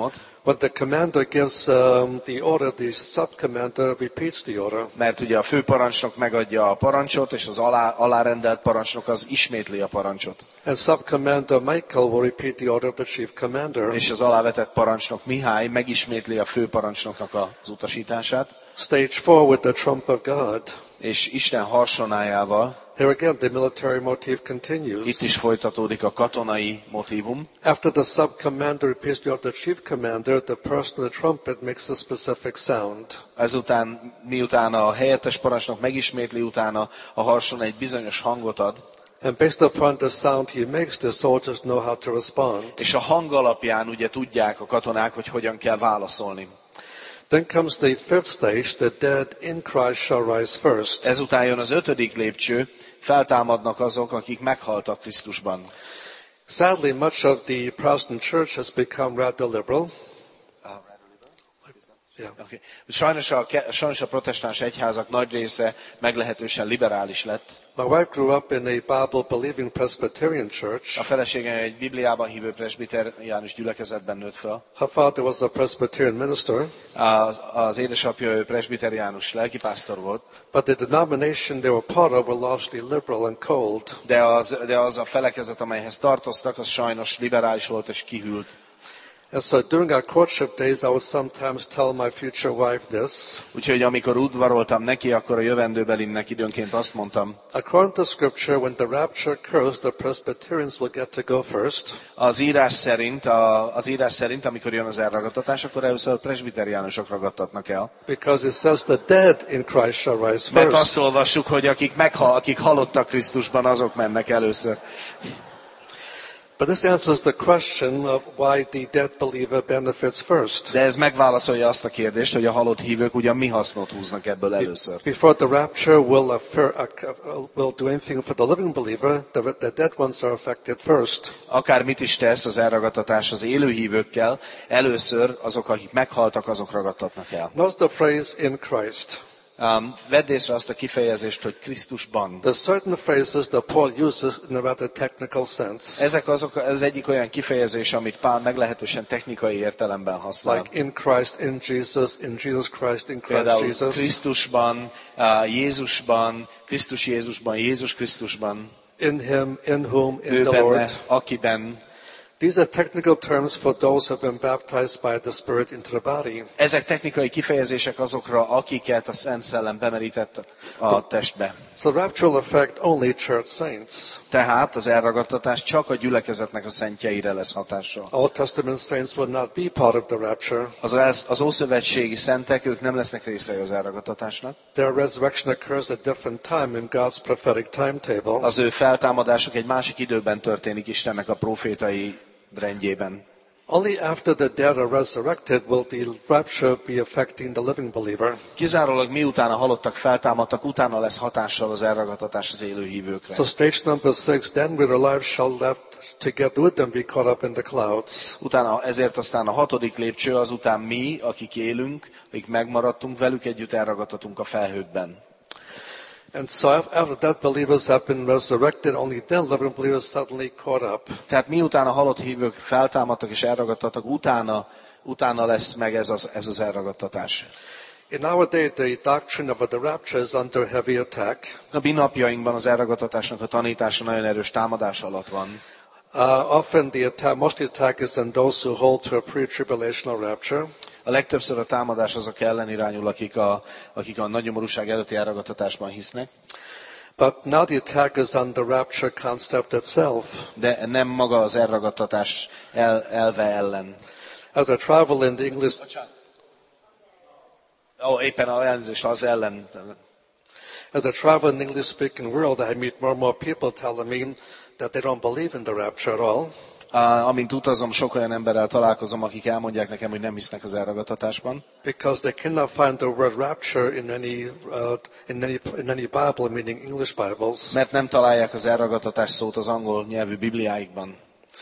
S3: When the commander gives um, the order, the sub-commander repeats the order.
S2: Mert ugye a főparancsnok megadja a parancsot, és az alá, alárendelt parancsnok az ismétli a parancsot.
S3: And sub-commander Michael will repeat the order of the chief commander.
S2: És az alávetett parancsnok Mihály megismétli a főparancsnoknak az utasítását.
S3: Stage four with the trump of God.
S2: És Isten harsonájával.
S3: Here again, the military motive continues.
S2: Itt is folytatódik a katonai motívum.
S3: After the sub-commander repeats the order of the chief commander, the person with the trumpet makes a specific sound.
S2: Ezután, miután a helyettes parancsnok megismétli, utána a harson egy bizonyos hangot ad.
S3: And based upon the sound he makes, the soldiers know how to respond.
S2: És a hang alapján ugye tudják a katonák, hogy hogyan kell válaszolni.
S3: Then comes the fifth stage, the dead in Christ shall rise first.
S2: Ezután jön az ötödik lépcső, feltámadnak azok, akik meghaltak Krisztusban.
S3: Sadly, much of the Protestant church has become rather liberal. Yeah.
S2: Okay. Sajnos, a, sajnos a protestáns egyházak nagy része meglehetősen liberális lett.
S3: My wife grew up in a Bible-believing Presbyterian church.
S2: A feleségem egy Bibliában hívő presbiteriánus gyülekezetben nőtt fel.
S3: Her father was a Presbyterian minister.
S2: Az, az édesapja ő presbiteriánus lelkipásztor volt.
S3: But the denomination they were part of were largely liberal and cold.
S2: De az, de az a felekezet, amelyhez tartoztak, az sajnos liberális volt és kihűlt.
S3: And so during our courtship days, I would sometimes tell my future wife this.
S2: Úgyhogy amikor udvaroltam neki, akkor a jövendőbelimnek időnként azt mondtam.
S3: According to Scripture, when the rapture occurs, the Presbyterians will get to go first.
S2: Az írás szerint, a, az írás szerint, amikor jön az elragadtatás, akkor először a presbiteriánusok ragadtatnak el.
S3: Because it says the dead in Christ shall rise first.
S2: Mert azt olvassuk, hogy akik, meghal, akik halottak Krisztusban, azok mennek először.
S3: But this answers the question of why the dead believer benefits first.
S2: De ez megválaszolja azt a kérdést, hogy a halott hívők ugyan mi hasznot húznak ebből először.
S3: Before the rapture will, affer, uh, will do anything for the living believer, the, the dead ones are affected first.
S2: Akár mit is tesz az elragadtatás az élő hívőkkel, először azok, akik meghaltak, azok ragadtatnak el.
S3: Notice the phrase in Christ.
S2: Um, vedd észre azt a kifejezést, hogy Krisztusban.
S3: There are certain phrases that Paul uses in a rather technical sense.
S2: Ezek azok, ez egyik olyan kifejezés, amit Pál meglehetősen technikai értelemben használ.
S3: Like in Christ, in Jesus, in Jesus Christ, in Christ
S2: Például
S3: Jesus.
S2: Krisztusban, uh, Jézusban, Krisztus Jézusban, Jézus Krisztusban.
S3: In him, in whom, in
S2: Ő
S3: the
S2: benne,
S3: Lord.
S2: akiben.
S3: These are technical terms for those who have been baptized by the Spirit into the body.
S2: Ezek technikai kifejezések azokra, akiket a Szent Szellem bemerített a testbe.
S3: So the rapture will affect only church saints.
S2: Tehát az elragadtatás csak a gyülekezetnek a szentjeire lesz hatással.
S3: Old Testament saints will not be part of the rapture.
S2: Az, az ószövetségi szentek, ők nem lesznek részei az elragadtatásnak.
S3: Their resurrection occurs at different time in God's prophetic timetable.
S2: Az ő feltámadásuk egy másik időben történik Istennek a profétai rendjében.
S3: Only after the dead are resurrected will the rapture be affecting the living believer.
S2: Kizárólag miután a halottak feltámadtak, utána lesz hatással az elragadtatás az élő hívőkre.
S3: So stage number six, then with our life shall left together with them be caught up in the clouds.
S2: Utána, ezért aztán a hatodik lépcső, azután mi, akik élünk, akik megmaradtunk, velük együtt elragadtatunk a felhőkben.
S3: And so after that believers have been resurrected, only then living believers suddenly caught up.
S2: Tehát miután a halott hívők feltámadtak és elragadtattak, utána, utána lesz meg ez az, ez az elragadtatás.
S3: In our day, the doctrine of the rapture is under heavy attack.
S2: A mi napjainkban az elragadtatásnak a tanítása nagyon erős támadás alatt van.
S3: Uh, often the attack, most the attack is on those who hold to a pre-tribulational rapture.
S2: A legtöbbször a támadás azok ellen irányul, akik a, akik a nagynyomorúság előtti elragadtatásban hisznek.
S3: But now the attack is on the rapture concept itself.
S2: De nem maga az elragadtatás el, elve ellen.
S3: As I travel in the English...
S2: Ó, oh, éppen a elnézést az ellen.
S3: As I travel in the English-speaking world, I meet more and more people telling me that they don't believe in the rapture at all.
S2: Uh, amint utazom, sok olyan emberrel találkozom, akik elmondják nekem, hogy nem hisznek az elragadtatásban.
S3: Because they cannot find the word rapture in any, uh, in any, in any Bible, meaning English Bibles.
S2: Mert nem találják az elragadtatás szót az angol nyelvű Bibliáikban.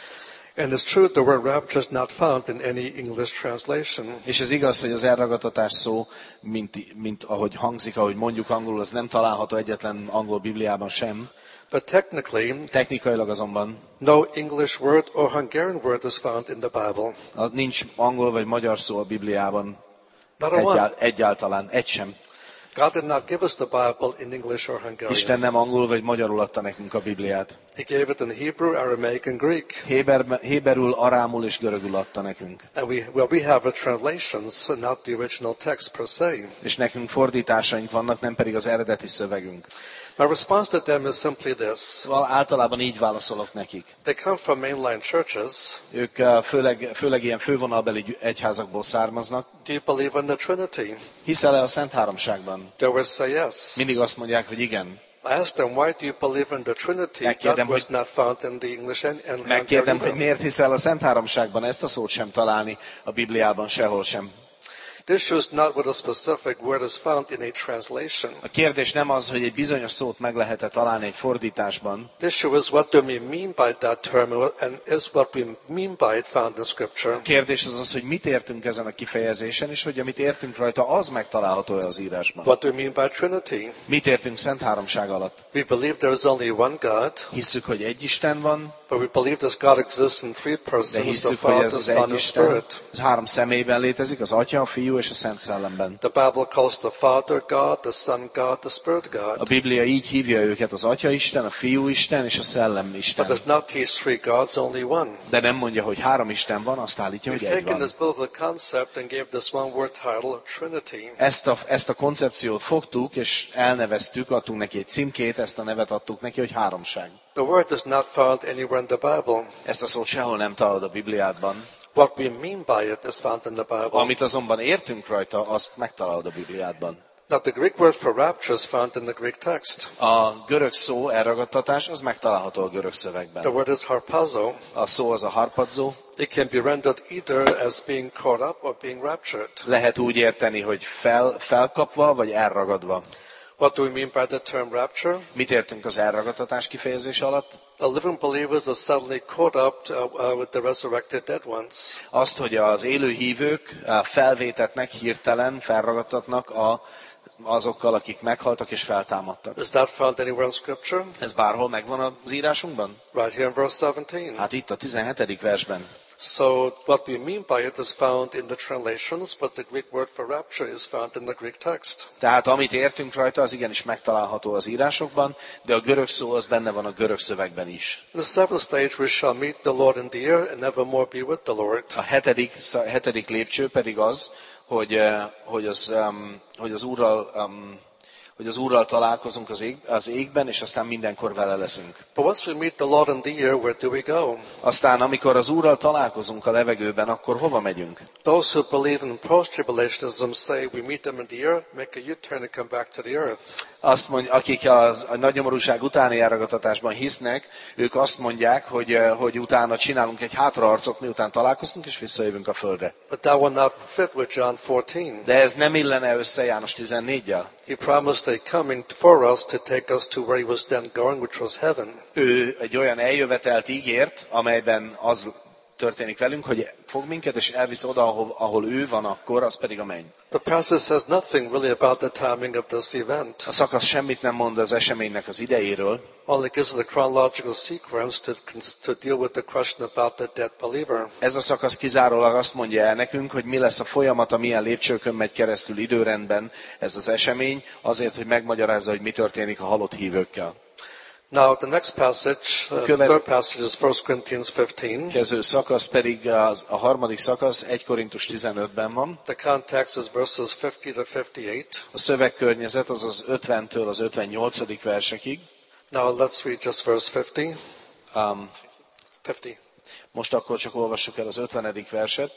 S3: And it's true the word rapture is not found in any English translation.
S2: És ez igaz, hogy az elragadtatás szó, mint, mint ahogy hangzik, ahogy mondjuk angolul, az nem található egyetlen angol Bibliában sem.
S3: But technically,
S2: Technikailag azonban
S3: no English word or Hungarian word is found in the Bible.
S2: nincs angol vagy magyar szó a Bibliában.
S3: Not a one.
S2: Egyál, egyáltalán, egy sem.
S3: God did not give us the Bible in English or Hungarian.
S2: Isten nem angol vagy magyarul adta nekünk a Bibliát.
S3: He gave it in Hebrew, Aramaic, and Greek.
S2: Héber, héberül, arámul és görögül adta nekünk.
S3: And we, well, we have a translations, not the original text per se.
S2: És nekünk fordításaink vannak, nem pedig az eredeti szövegünk.
S3: My response to them is simply this.
S2: Szóval általában így válaszolok nekik.
S3: They come from mainline churches.
S2: Ők uh, főleg, főleg ilyen fővonalbeli egyházakból származnak.
S3: Do you believe in the Trinity?
S2: Hiszel-e a Szent Háromságban?
S3: They will say yes.
S2: Mindig azt mondják, hogy igen.
S3: I asked them, why do you believe in the Trinity?
S2: Megkérdem,
S3: That was
S2: hogy-
S3: not found in the English and, and
S2: Megkérdem,
S3: Hungarian.
S2: hogy miért hiszel a Szent Háromságban, ezt a szót sem találni a Bibliában sehol sem.
S3: The issue is not what a specific word is found in a translation.
S2: A kérdés nem az, hogy egy bizonyos szót meg lehet-e találni egy fordításban.
S3: The issue is what do we mean by that term and is what we mean by it found in Scripture.
S2: A kérdés az az, hogy mit értünk ezen a kifejezésen, és hogy amit értünk rajta, az megtalálható-e az írásban.
S3: What do we mean by Trinity?
S2: Mit értünk Szent Háromság alatt?
S3: We believe there is only one God,
S2: Hisszük, hogy egy Isten van,
S3: but we believe this God exists in three
S2: de
S3: persons, the
S2: hisszük, hogy
S3: Father,
S2: ez
S3: the
S2: az
S3: Son,
S2: egy
S3: and
S2: Isten
S3: Spirit.
S2: az három személyben létezik, az Atya, a Fiú és a Szent Szellemben.
S3: The Bible calls the Father God, the Son God, the Spirit
S2: A
S3: God.
S2: Biblia így hívja őket, az Atya Isten, a Fiú Isten és a Szellem
S3: But
S2: Isten.
S3: does not teach three gods, only one.
S2: De nem mondja, hogy három Isten van, azt állítja,
S3: We've
S2: hogy egy
S3: taken
S2: van.
S3: this biblical concept and gave this one word title, Trinity.
S2: Ezt a, ezt a koncepciót fogtuk, és elneveztük, adtunk neki egy címkét, ezt a nevet adtuk neki, hogy háromság.
S3: The word is not found anywhere in the Bible.
S2: Ezt a szót sehol nem találod a Bibliádban.
S3: What we mean by it is found in the Bible.
S2: Amit azonban értünk rajta, azt megtalálod a Bibliádban.
S3: Now, the Greek word for rapture is found in the Greek text.
S2: A görög szó, elragadtatás, az megtalálható a görög
S3: The
S2: szövegben.
S3: word is harpazo.
S2: A szó az a harpadzó.
S3: It can be rendered either as being caught up or being raptured.
S2: Lehet úgy érteni, hogy fel, felkapva, vagy elragadva.
S3: What do we mean by the term rapture?
S2: Mit értünk az elragadtatás kifejezés alatt?
S3: The living believers are suddenly caught up uh, uh, with the resurrected dead ones.
S2: Azt, hogy az élő hívők felvétetnek, hirtelen felragadtatnak a, azokkal, akik meghaltak és feltámadtak.
S3: Is that found anywhere in Scripture?
S2: Ez bárhol megvan az írásunkban?
S3: Right here in verse seventeen.
S2: Hát itt a tizenhetedik versben.
S3: So what we mean by it is found in the translations, but the Greek word for rapture is found in the Greek text.
S2: Tehát amit értünk rajta, az igenis megtalálható az írásokban, de a görög szó az benne van a görög szövegben is.
S3: In the seventh stage, we shall meet the Lord in the air and nevermore be with the Lord.
S2: A hetedik, hetedik lépcső pedig az, hogy, eh, hogy, az, um, hogy az Úrral, um, hogy az Úrral találkozunk az, ég, az égben, és aztán mindenkor vele leszünk.
S3: But once we meet the Lord in the air, where do we go?
S2: Aztán, amikor az Úrral találkozunk a levegőben, akkor hova megyünk?
S3: Those who believe in post-tribulationism say we meet them in the air, make a U-turn and come back to the earth.
S2: Azt mondja, akik az, a nagynyomorúság utáni elragadtatásban hisznek, ők azt mondják, hogy, eh, hogy utána csinálunk egy hátraarcot, miután találkoztunk, és visszajövünk a földre.
S3: But that will not fit with John fourteen.
S2: De ez nem illene össze János tizennégyel?
S3: He promised a coming for us to take us to where he was then going, which was heaven.
S2: Ő egy olyan eljövetelt ígért, amelyben az történik velünk, hogy fog minket, és elvisz oda, ahol, ahol ő van akkor, az pedig a menny.
S3: The passage says nothing really about the timing of this event.
S2: A szakasz semmit nem mond az eseménynek az idejéről,
S3: Only gives us a chronological sequence to, to deal with the question about the dead believer.
S2: ez a szakasz kizárólag azt mondja el nekünk, hogy mi lesz a folyamata, milyen lépcsőkön megy keresztül időrendben ez az esemény, azért, hogy megmagyarázza, hogy mi történik a halott hívőkkel.
S3: Now, the next passage, uh, the
S2: Követ-
S3: third passage is First Corinthians fifteen.
S2: Kező szakasz pedig az, a harmadik szakasz egy Korintus tizenötben van.
S3: The context is verses fifty to fifty-eight.
S2: A szövegkörnyezet az az ötventől az ötvennyolcadik versekig.
S3: Now, let's read just verse fifty.
S2: Um,
S3: fifty.
S2: most akkor csak olvassuk el az ötvenedik verset.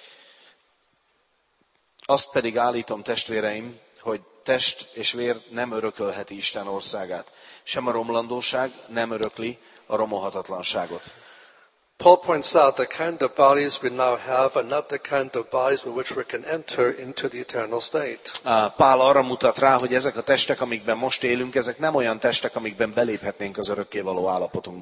S2: Azt pedig állítom, testvéreim, hogy test és vér nem örökölheti Isten országát. Sem a romlandóság nem örökli a romolhatatlanságot.
S3: Paul points out the kind of bodies we now have are not the kind of bodies with which we can enter into the eternal state.
S2: Pál arra mutat rá, hogy ezek a testek, amikben most élünk, ezek nem olyan testek, amikben beléphetnénk az örökkévaló állapotunkba.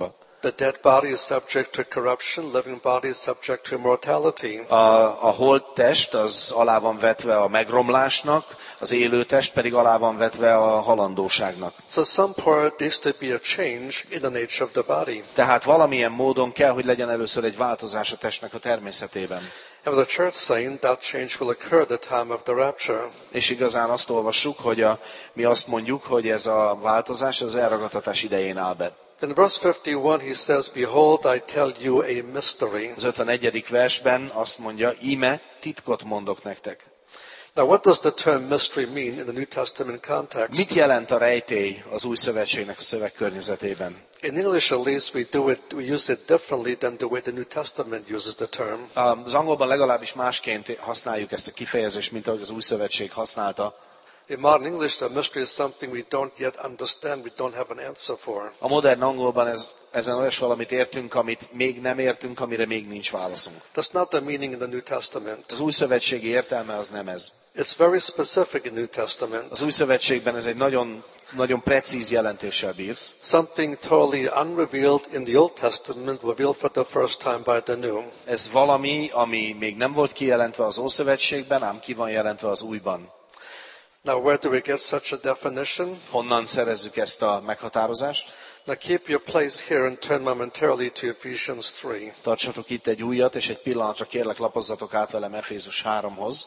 S3: The dead body is subject to corruption, living body is subject to immortality.
S2: A, a holtt test az alá van vetve a megromlásnak, az élő test pedig alá van vetve a halandóságnak.
S3: So some part needs to be a change in the nature of the body.
S2: Tehát valamilyen módon kell, hogy legyen először egy változás a testnek a természetében.
S3: And the church saying that change will occur at the time of the rapture.
S2: És igazán azt olvassuk, hogy a, mi azt mondjuk, hogy ez a változás az elragadtatás idején áll be.
S3: In verse fifty-one he says, Behold, I tell you a mystery.
S2: Az ötvenegyedik versben azt mondja, íme titkot mondok nektek.
S3: Now what does the term mystery mean in the New Testament context?
S2: Mit jelent a rejtély az új szövetségnek a szövegkörnyezetében?
S3: In English at least we do it, we use it differently than the way the New Testament uses the term.
S2: Az angolban legalábbis másként használjuk ezt a kifejezést, mint ahogy az új szövetség használta.
S3: In modern English, the mystery is something we don't yet understand, we don't have an answer for.
S2: A modern angolban ez, ezen olyas valamit értünk, amit még nem értünk, amire még nincs válaszunk.
S3: That's not the meaning in the New Testament.
S2: Az új szövetségi értelme az nem ez.
S3: It's very specific in the New Testament.
S2: Az új szövetségben ez egy nagyon, nagyon precíz jelentéssel bír.
S3: Something totally unrevealed in the Old Testament, revealed for the first time by the New.
S2: Ez valami, ami még nem volt kijelentve az Ószövetségben, ám ki van jelentve az újban.
S3: Now, where do we get such a definition?
S2: Honnan szerezzük ezt a meghatározást?
S3: Now, keep your place here and turn momentarily to Ephesians three.
S2: Tartsatok itt egy újat, és egy pillanatra kérlek lapozzatok át velem Efézus háromhoz.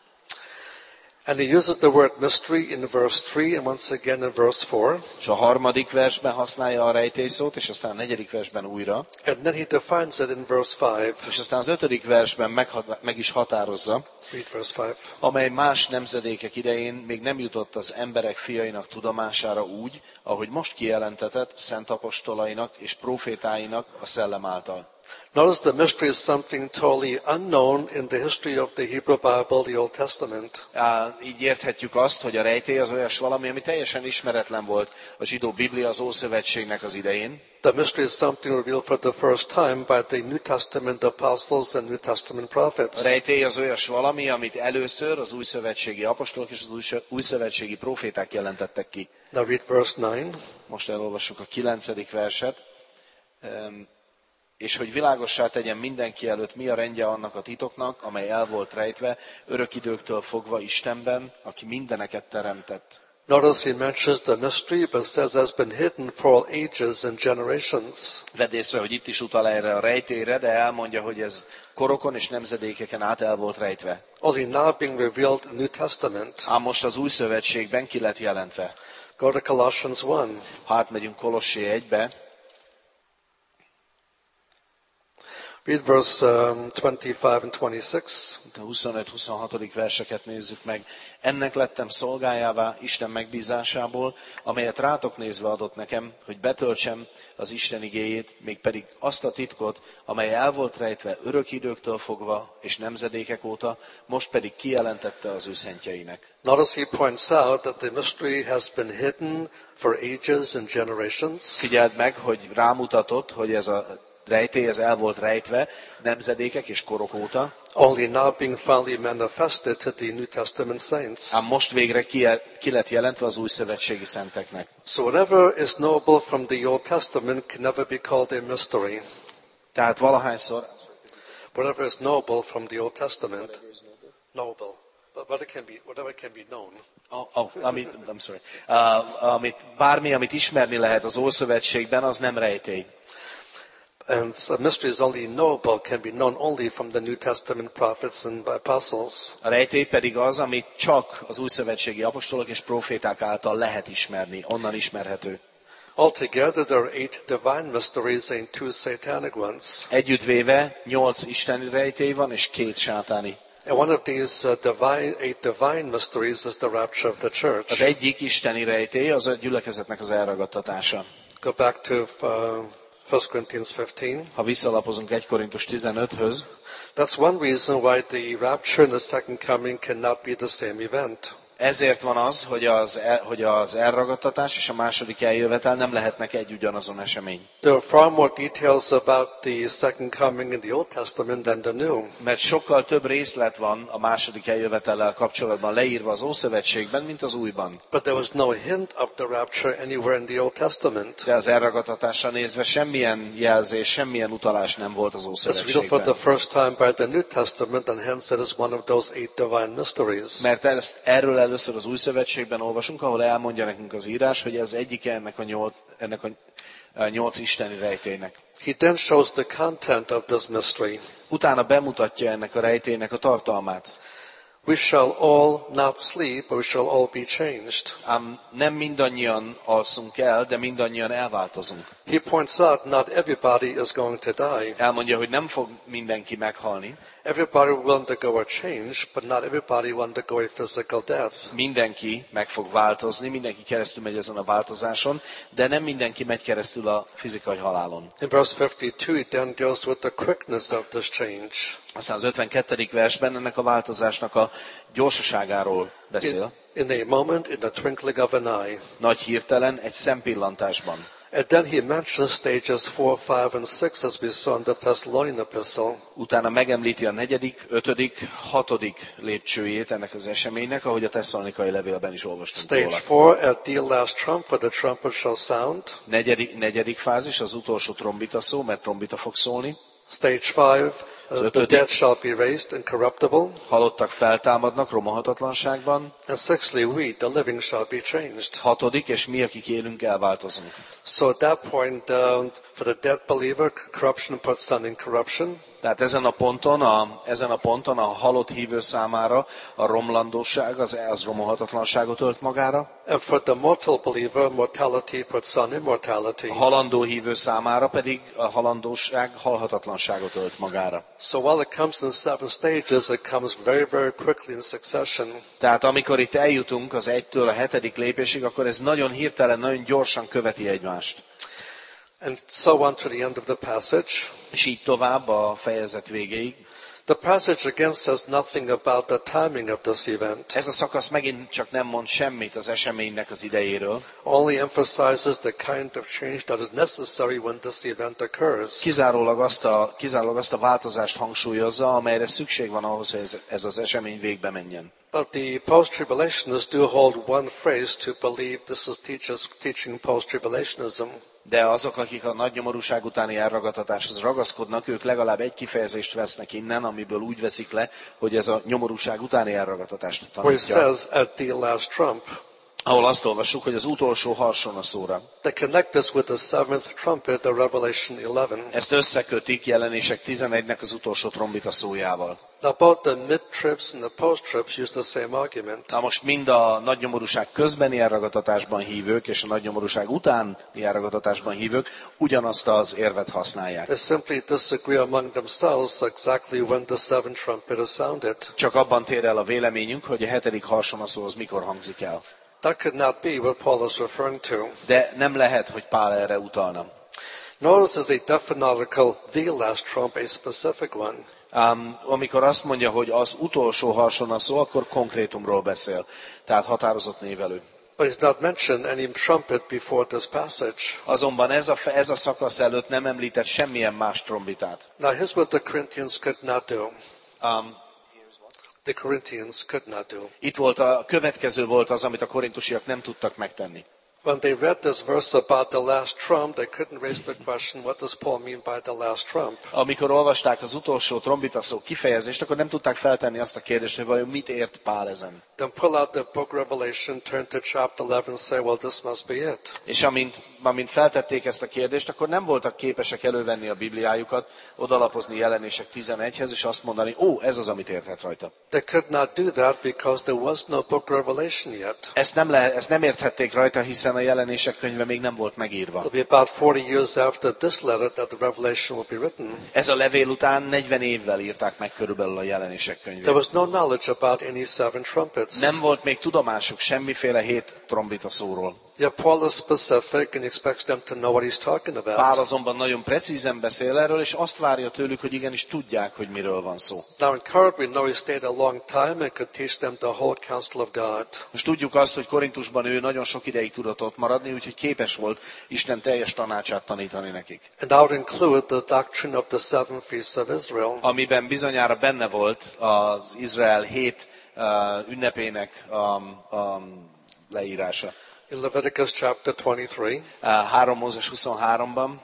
S3: And he uses the word mystery in verse three and once again in verse four.
S2: És a harmadik versben használja a rejtély szót, és aztán a negyedik versben újra.
S3: And then he defines it in verse five.
S2: És aztán az ötödik versben meg, meg is határozza,
S3: Read verse five.
S2: amely más nemzedékek idején még nem jutott az emberek fiainak tudomására úgy, ahogy most kijelentetett szent apostolainak és profétáinak a szellem által.
S3: Notice the mystery is something totally unknown in the history of the Hebrew Bible, the Old Testament.
S2: Á, így érthetjük azt, hogy a rejtély az olyas valami, ami teljesen ismeretlen volt a zsidó Biblia az Ószövetségnek az idején.
S3: The mystery is something revealed for the first time by the New Testament apostles and New Testament prophets.
S2: A rejtély az olyas valami, amit először az újszövetségi apostolok és az újszövetségi proféták jelentettek ki.
S3: Now read verse nine.
S2: Most elolvassuk a kilencedik verset. És hogy világossá tegyen mindenki előtt, mi a rendje annak a titoknak, amely el volt rejtve, örök időktől fogva Istenben, aki mindeneket teremtett.
S3: Notice he mentions the mystery, but says has been hidden for all ages and generations.
S2: Vedd észre, hogy itt is utal erre a rejtélyre, de elmondja, hogy ez korokon és nemzedékeken át el volt rejtve.
S3: Only now being revealed in the New Testament.
S2: Ám most az új szövetségben ki lett jelentve.
S3: Go to Colossians one.
S2: Ha átmegyünk Kolossé egybe,
S3: Read verse um, twenty-five and twenty-six.
S2: a huszonöt-huszonhat. verseket nézzük meg. Ennek lettem szolgájává Isten megbízásából, amelyet rátok nézve adott nekem, hogy betöltsem az Isten igéjét, mégpedig azt a titkot, amely el volt rejtve örök időktől fogva és nemzedékek óta, most pedig kijelentette az ő szentjeinek.
S3: Notice he points out that the mystery has been hidden for ages and generations.
S2: Figyeld meg, hogy rámutatott, hogy ez a rejtély, ez el volt rejtve nemzedékek és korok óta.
S3: Only now being finally manifested to the New Testament saints.
S2: Ám most végre ki, ki lett jelentve az új szövetségi szenteknek.
S3: So whatever is knowable from the Old Testament can never be called a mystery.
S2: Tehát valahányszor,
S3: Whatever is knowable from the Old Testament, knowable, but what it can be, whatever can be known.
S2: oh, oh, amit, I'm sorry, uh, amit, bármi, amit ismerni lehet az Ószövetségben, az nem rejtély.
S3: And a mystery is only knowable, can be known only from the New Testament prophets and apostles.
S2: A rejtély pedig az, amit csak az újszövetségi apostolok és proféták által lehet ismerni, onnan ismerhető.
S3: Altogether there are eight divine mysteries and two satanic ones.
S2: Együttvéve nyolc isteni rejtély van, és két sátáni.
S3: And one of these uh, divine, eight divine mysteries is the rapture of the church.
S2: Az egyik isteni rejtély, az a gyülekezetnek az elragadtatása.
S3: Go back to uh, First Corinthians fifteen.
S2: Ha visszalapozunk egy Korintus tizenöthöz,
S3: That's one reason why the rapture and the second coming cannot be the same event.
S2: Ezért van az, hogy az, el, hogy az elragadtatás és a második eljövetel nem lehetnek egy ugyanazon esemény.
S3: There are far more details about the second coming in the Old Testament than the New.
S2: Mert sokkal több részlet van a második eljövetellel kapcsolatban leírva az Ószövetségben, mint az Újban.
S3: But there was no hint of the rapture anywhere in the Old Testament.
S2: De az elragadtatásra nézve semmilyen jelzés, semmilyen utalás nem volt az
S3: It's
S2: Ószövetségben.
S3: revealed for the first time by the New Testament, and hence it is one of those eight divine mysteries.
S2: Mert ezt, erről először az Új Szövetségben olvasunk, ahol elmondja nekünk az írás, hogy ez egyike ennek a nyolc, ennek a, a nyolc isteni rejtélynek.
S3: He then shows the content of this mystery.
S2: Utána bemutatja ennek a rejtélynek a tartalmát.
S3: We shall all not sleep, but we shall all be changed.
S2: Ám nem mindannyian alszunk el, de mindannyian elváltozunk.
S3: He points out not everybody is going to die.
S2: Elmondja, hogy nem fog mindenki meghalni.
S3: Everybody will undergo a change, but not everybody will undergo a physical death.
S2: Mindenki meg fog változni, mindenki keresztül megy ezen a változáson, de nem mindenki megy keresztül a fizikai halálon.
S3: In verse fifty-two, he then deals with the quickness of this change.
S2: Aztán az ötvenkettedik versben ennek a változásnak a gyorsaságáról beszél.
S3: In, in a moment, in the twinkling of an eye.
S2: Nagy hirtelen, egy szempillantásban.
S3: And then he mentions stages four, five, and six, as we saw in the Thessalonian epistle.
S2: Utána megemlíti a negyedik, ötödik, hatodik lépcsőjét ennek az eseménynek, ahogy a tesszalonikai levélben is olvastunk
S3: Stage
S2: róla.
S3: four, at the last trump, for the trumpet shall sound.
S2: Negyedik, negyedik fázis, az utolsó trombita szó, mert trombita fog szólni.
S3: Stage five, uh, the dead shall be raised incorruptible.
S2: Halottak feltámadnak romohatatlanságban.
S3: And sixthly, we, the living, shall be changed.
S2: Hatodik, és mi, akik élünk, elváltozunk.
S3: So at that point, uh, for the dead believer, corruption puts on incorruption.
S2: Tehát ezen a ponton, a, ezen a ponton a halott hívő számára a romlandóság, az, az romohatatlanságot ölt magára.
S3: And for the mortal believer, mortality puts on immortality.
S2: A halandó hívő számára pedig a halandóság halhatatlanságot ölt magára.
S3: So while it comes in seven stages, it comes very, very quickly in succession.
S2: Tehát amikor itt eljutunk az egytől a hetedik lépésig, akkor ez nagyon hirtelen, nagyon gyorsan követi egymást.
S3: And so on to the end of the passage.
S2: És így tovább a fejezet végéig.
S3: The passage again says nothing about the timing of this event.
S2: Ez a szakasz megint csak nem mond semmit az eseménynek az idejéről.
S3: Only emphasizes the kind of change that is necessary when this event occurs.
S2: Kizárólag azt a, kizárólag azt a változást hangsúlyozza, amelyre szükség van ahhoz, hogy ez, ez az esemény végbe menjen.
S3: But the post-tribulationists do hold one phrase to believe this is teachers, teaching post-tribulationism.
S2: De azok, akik a nagy nyomorúság utáni elragadtatáshoz ragaszkodnak, ők legalább egy kifejezést vesznek innen, amiből úgy veszik le, hogy ez a nyomorúság utáni elragadtatást
S3: Where it
S2: tanítja.
S3: says at the last trump.
S2: Ahol azt olvassuk, hogy az utolsó harsona szóra.
S3: They connect this with the seventh trumpet, the Revelation eleven.
S2: Ezt összekötik Jelenések tizenegynek az utolsó trombita szójával.
S3: Now both the mid-trips and the post-trips use the same argument.
S2: Na most mind a nagy nyomorúság közbeni elragadtatásban hívők és a nagy nyomorúság utáni elragadtatásban hívők ugyanazt az érvet használják.
S3: They simply disagree among themselves exactly when the seventh trumpet is sounded.
S2: Csak abban tér el a véleményünk, hogy a hetedik harsona szó az mikor hangzik el.
S3: That could not be what Paul is referring to.
S2: De nem lehet, hogy Pál erre utalna.
S3: Notice as a definite article, the last trump, a specific one.
S2: Um, amikor azt mondja, hogy az utolsó harsona szó, akkor konkrétumról beszél. Tehát határozott névelő.
S3: But he's not mentioned any trumpet before this passage.
S2: Azonban ez a, ez a szakasz előtt nem említett semmilyen más trombitát.
S3: Now here's what the Corinthians could not do.
S2: Um,
S3: The Corinthians could not do.
S2: Itt volt a következő volt az, amit a korintusiak nem tudtak megtenni.
S3: When they read this verse about the last trump, they couldn't raise the question, what does Paul mean by the last trump?
S2: Amikor olvasták az utolsó trombita szó kifejezést, akkor nem tudták feltenni azt a kérdést, hogy vajon mit ért Pál ezen.
S3: Then pull out the book Revelation, turn to chapter eleven, say, well, this must be it.
S2: És amint, amint feltették ezt a kérdést, akkor nem voltak képesek elővenni a Bibliájukat, odalapozni Jelenések tizenegyhez, és azt mondani, ó, ez az, amit érthet rajta.
S3: They could not do that because there was no book Revelation yet.
S2: Ezt nem, le, ezt nem érthették rajta, hiszen a Jelenések könyve még nem volt megírva.
S3: It'll be about forty years after this letter that the Revelation will be written.
S2: Ez a levél után negyven évvel írták meg körülbelül a Jelenések könyvét.
S3: There was no knowledge about any seven trumpets.
S2: Nem volt még tudomásuk semmiféle hét trombita szóról.
S3: Yet Paul is specific and expects them to know what he's talking
S2: Pál
S3: about.
S2: azonban nagyon precízen beszél erről, és azt várja tőlük, hogy igenis tudják, hogy miről van szó.
S3: Now in Corinth we know he stayed a long time and could teach them the whole counsel of God.
S2: Most tudjuk azt, hogy Korintusban ő nagyon sok ideig tudott ott maradni, úgyhogy képes volt Isten teljes tanácsát tanítani nekik.
S3: And that would include the doctrine of the seven feasts of Israel.
S2: Amiben bizonyára benne volt az Izrael hét uh, ünnepének a um, um, leírása.
S3: In Leviticus chapter twenty-three.
S2: Uh, három Mózes huszonháromban.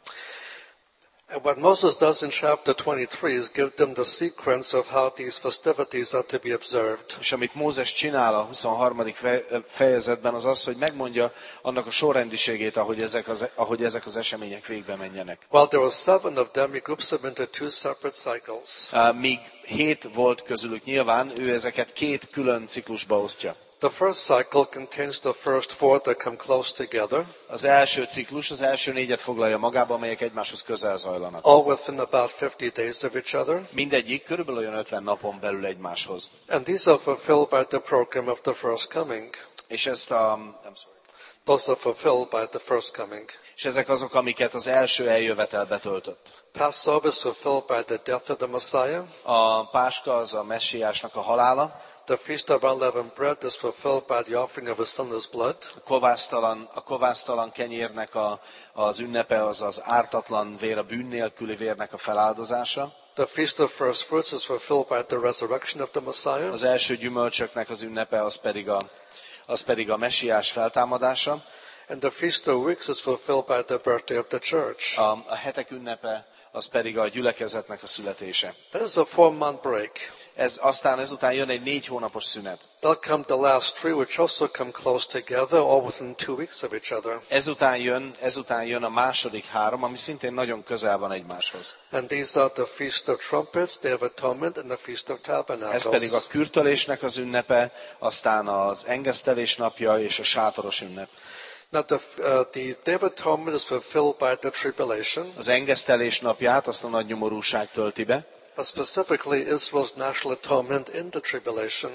S3: And what Moses does in chapter twenty-three is give them the sequence of how these festivities are to be observed.
S2: És amit Mózes csinál a huszonharmadik fejezetben, az az, hogy megmondja annak a sorrendiségét, ahogy ezek az, ahogy ezek az események végbe menjenek.
S3: While there were seven of them, he groups them into two separate cycles.
S2: Uh, míg hét volt közülük nyilván, ő ezeket két külön ciklusba osztja.
S3: The first cycle contains the first four that come close together.
S2: Az első ciklus, az első négyet foglalja magába, amelyek egymáshoz közel zajlanak.
S3: All within about fifty days of each other.
S2: Mindegyik körülbelül olyan ötven napon belül egymáshoz.
S3: And these are fulfilled by the program of the first coming.
S2: És ezt a... I'm sorry.
S3: Those are fulfilled by the first coming.
S2: És ezek azok, amiket az első eljövetel betöltött.
S3: Passover is fulfilled by the death of the Messiah.
S2: A páska az a messiásnak a halála.
S3: The feast of unleavened bread is fulfilled by the offering of his son's blood.
S2: A kovásztalan, a kovásztalan kenyérnek a, az ünnepe az az ártatlan vér, a bűn nélküli vérnek a feláldozása.
S3: The feast of first fruits is fulfilled by the resurrection of the Messiah.
S2: Az első gyümölcsöknek az ünnepe az pedig a, az pedig a messiás feltámadása.
S3: And the feast of weeks is fulfilled by the birthday of the church.
S2: A, a hetek ünnepe az pedig a gyülekezetnek a születése.
S3: Then is a four-month break.
S2: Ez, aztán ezután jön egy négy hónapos szünet.
S3: They'll come the last three, which also come close together, all within two weeks of each other.
S2: Ezután jön, ezután jön a második három, ami szintén nagyon közel van egymáshoz.
S3: And these are the Feast of Trumpets, Day of Atonement, and the Feast of Tabernacles.
S2: Ez pedig a kürtölésnek az ünnepe, aztán az engesztelés napja és a sátoros ünnep.
S3: Now the, uh, the Day of Atonement is fulfilled by the tribulation.
S2: Az engesztelés napját azt a nagy nyomorúság tölti be.
S3: But specifically Israel's national atonement in the tribulation.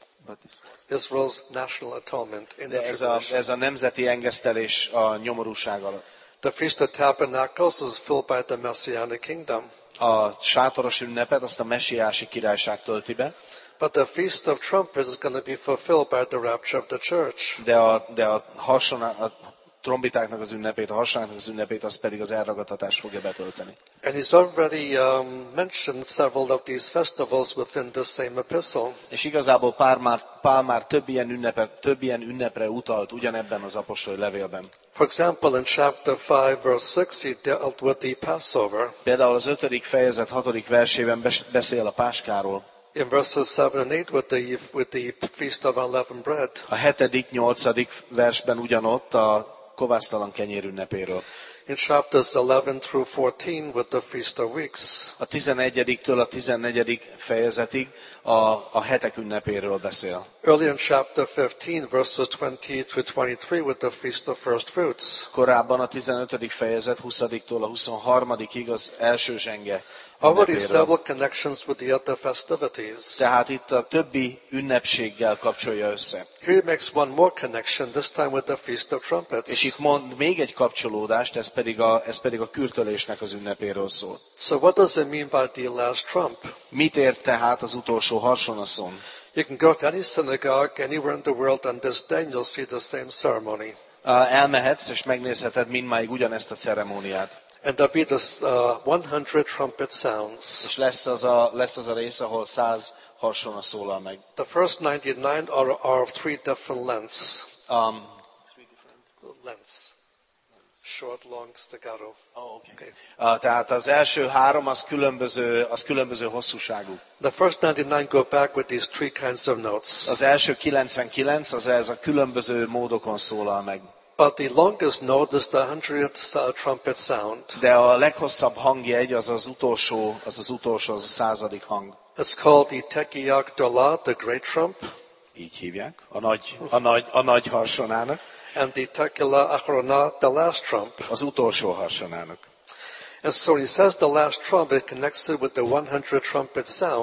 S3: Israel's national atonement in the
S2: De ez a,
S3: tribulation.
S2: ez a nemzeti engesztelés a nyomorúság alatt.
S3: The Feast of Tabernacles is filled by the Messianic kingdom.
S2: A sátoros ünnepet azt a messiási királyság tölti be.
S3: But the Feast of Trumpets is going to be fulfilled by the rapture of the church.
S2: De a, de a, hason, a trombitáknak az ünnepét, a hasának az ünnepét, az pedig az elragadtatás fogja betölteni.
S3: And he's already um, mentioned several of these festivals within the same epistle.
S2: És igazából Pál már, Pál már több, ilyen ünnepre, több ilyen ünnepre utalt ugyanebben az apostoli levélben.
S3: For example, in chapter five, verse six, he dealt with the Passover.
S2: Például az ötödik fejezet hatodik versében beszél a páskáról.
S3: In verses seven and eight, with the, with the Feast of Unleavened Bread.
S2: A hetedik, nyolcadik versben ugyanott a kovásztalan kenyér ünnepéről.
S3: In chapters eleven through fourteen, with the Feast of Weeks.
S2: A tizenegyediktől a tizennegyedik fejezetig a, a hetek ünnepéről beszél.
S3: Early in chapter fifteen, verses twenty through twenty-three, with the Feast of First Fruits.
S2: Korábban a tizenötödik fejezet huszadiktól a huszonharmadikig az első zsenge
S3: Already
S2: ünnepéről.
S3: several connections with the other festivities.
S2: Tehát itt a többi ünnepséggel kapcsolja össze.
S3: Here he makes one more connection, this time with the Feast of Trumpets.
S2: És itt mond még egy kapcsolódást, ez pedig a, ez pedig a kürtölésnek az ünnepéről szól.
S3: So what does it mean by the last trump?
S2: Mit ért tehát az utolsó harsonaszon?
S3: You can go to any synagogue anywhere in the world on this day and you'll see the same ceremony.
S2: Elmehetsz és megnézheted mindmáig ugyanezt a ceremóniát.
S3: And there'll be this uh, one hundred trumpet sounds.
S2: És lesz az a, lesz az a rész, ahol száz harsona szólal meg.
S3: The first ninety-nine are, are of three different lengths.
S2: Um,
S3: Lengths. Short, long, staccato.
S2: oh, okay. Okay. Uh, tehát az első három az különböző, az különböző hosszúságú.
S3: The first ninety-nine go back with these three kinds of notes.
S2: Az első kilencvenkilenc az ez a különböző módokon szólal meg.
S3: But the longest note is the hundredth trumpet sound.
S2: De a leghosszabb hangjegy az az utolsó, az az utolsó, az a századik hang.
S3: It's called the Tekiak Dola, the great trump.
S2: Így hívják, a nagy, a nagy, a nagy harsonának.
S3: And the Tekila Achrona, the last trump.
S2: Az utolsó harsonának.
S3: And so when he says the last trump, it connects it with the one hundred trumpet sound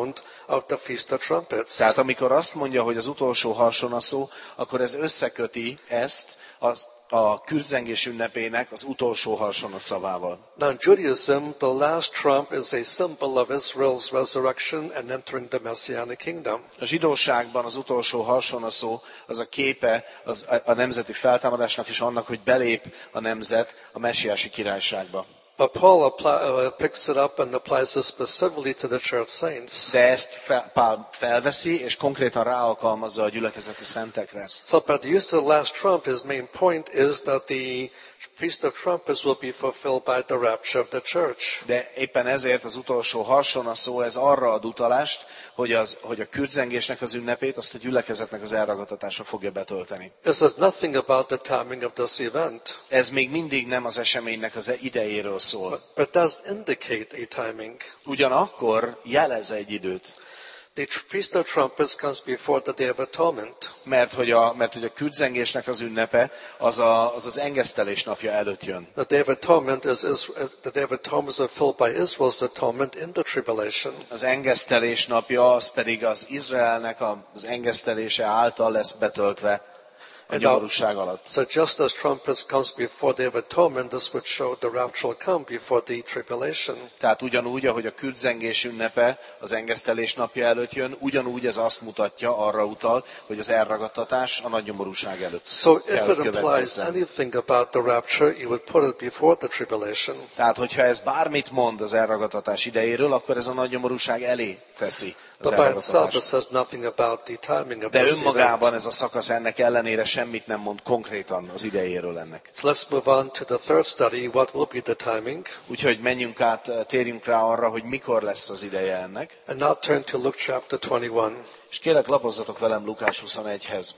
S3: of the Feast of Trumpets.
S2: Tehát amikor azt mondja, hogy az utolsó harsonaszó, akkor ez összeköti ezt az a kürdzengés ünnepének az utolsó harsonaszavával.
S3: Now in Judaism, the last trump is a symbol of Israel's resurrection and entering the Messianic kingdom.
S2: A zsidóságban az utolsó harsonaszó az a képe az a nemzeti feltámadásnak és annak, hogy belép a nemzet a messiási királyságba.
S3: But Paul apply, uh, picks it up and applies it specifically to the church saints.
S2: De ezt fel, Pál felveszi, és konkrétan ráalkalmazza a gyülekezeti szentekre.
S3: So, but the use of the last trump, his main point is that the Feast of Trumpets will be fulfilled by the rapture of the church.
S2: De éppen ezért az utolsó harsonaszó, ez arra ad utalást, hogy, az, hogy a kürdzengésnek az ünnepét, azt a gyülekezetnek az elragatatása fogja betölteni.
S3: This is nothing about the timing of this event.
S2: Ez még mindig nem az eseménynek az idejéről szól.
S3: But, but does indicate a timing.
S2: Ugyanakkor jelez egy időt.
S3: The Feast of Trumpets comes before the Day of Atonement.
S2: Mert hogy a, mert, hogy a kürdzengésnek az ünnepe az, a, az az engesztelés napja előtt jön.
S3: The Day of Atonement is, is the Day of Atonement is fulfilled by Israel's atonement in the tribulation.
S2: Az engesztelés napja az pedig az Izraelnek az engesztelése által lesz betöltve a nyomorúság alatt.
S3: So just as trumpets comes before the Day of Atonement, this would show the rapture will come before the tribulation.
S2: Tehát ugyanúgy, ahogy a kürdzengés ünnepe az engesztelés napja előtt jön, ugyanúgy ez azt mutatja, arra utal, hogy az elragadtatás a nagy nyomorúság előtt.
S3: So if it implies anything about the rapture, you would put it before the tribulation.
S2: Tehát, hogyha ez bármit mond az elragadtatás idejéről, akkor ez a nagy nyomorúság elé teszi.
S3: But by itself it says nothing about the timing of
S2: De
S3: this
S2: önmagában
S3: event.
S2: ez a szakasz ennek ellenére semmit nem mond konkrétan az idejéről ennek.
S3: So let's move on to the third study. What will be the timing?
S2: Úgyhogy menjünk át, térjünk rá arra, hogy mikor lesz az ideje ennek.
S3: And now turn to Luke chapter twenty-one.
S2: És kérlek, lapozzatok velem Lukás huszonegyhez.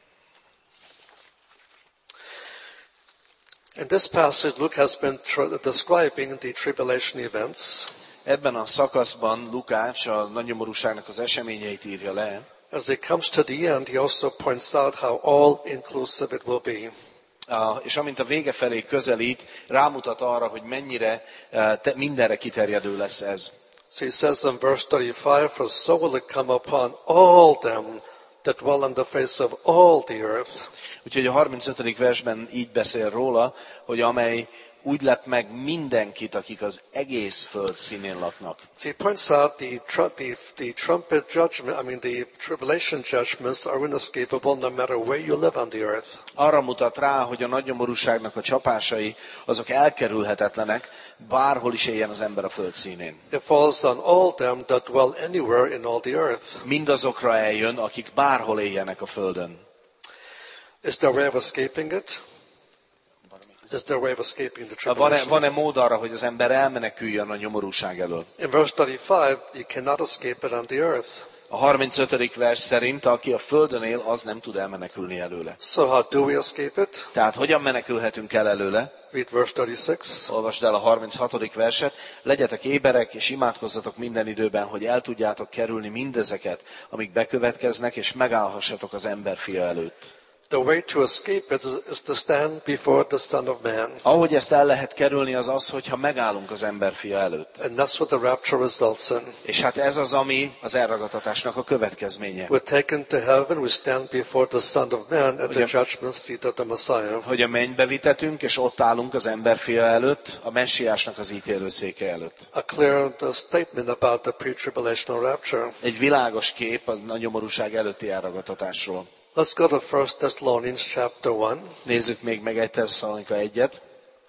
S3: In this passage, Luke has been tr- describing the tribulation events.
S2: Ebben a szakaszban Lukács a nagy nyomorúságnak az eseményeit írja le.
S3: As he comes to the end, he also points out how all-inclusive it will be.
S2: Uh, és amint a vége felé közelít, rámutat arra, hogy mennyire uh, te, mindenre kiterjedő lesz ez.
S3: So he says in verse thirty-five, "For so will it come upon all them that dwell on the face of all the earth."
S2: Úgyhogy a harmincötödik versben így beszél róla, hogy amely úgy lep meg mindenkit, akik az egész föld színén laknak.
S3: So he points out the, tr- the, the trumpet judgment, I mean the tribulation judgments are inescapable no matter where you live on the earth.
S2: Arra mutat rá, hogy a nagy nyomorúságnak a csapásai, azok elkerülhetetlenek, bárhol is éljen az ember a föld színén.
S3: It falls on all them that dwell anywhere in all the earth.
S2: Mindazokra eljön, akik bárhol éljenek a földön.
S3: Is there a way of escaping it? Is there a way of escaping the
S2: Van-e,
S3: tribulation?
S2: van-e mód arra, hogy az ember elmeneküljön a nyomorúság elől?
S3: In verse thirty-five, you cannot escape it on the earth.
S2: A harmincötödik vers szerint, aki a földön él, az nem tud elmenekülni előle.
S3: So how do we escape it?
S2: Tehát hogyan menekülhetünk el előle?
S3: Read verse thirty-six.
S2: Olvasd el a harminchatodik verset. Legyetek éberek, és imádkozzatok minden időben, hogy el tudjátok kerülni mindezeket, amik bekövetkeznek, és megállhassatok az emberfia előtt.
S3: The way to escape it is to stand before the Son of Man.
S2: Ahogy ezt el lehet kerülni, az az, hogyha megállunk az emberfia előtt.
S3: And that's what the rapture results in.
S2: És hát ez az, ami az elragadtatásnak a következménye.
S3: We're taken to heaven, we stand before the Son of Man at the judgment seat of the Messiah.
S2: Hogy a mennybe vitetünk, és ott állunk az emberfia előtt, a messiásnak az ítélőszéke előtt.
S3: A clear statement about the pre-tribulational rapture.
S2: Egy világos kép a nagy nyomorúság előtti elragadtatásról.
S3: Let's go to First Thessalonians chapter one.
S2: Nézzük még meg egy Tesszalonika egyet.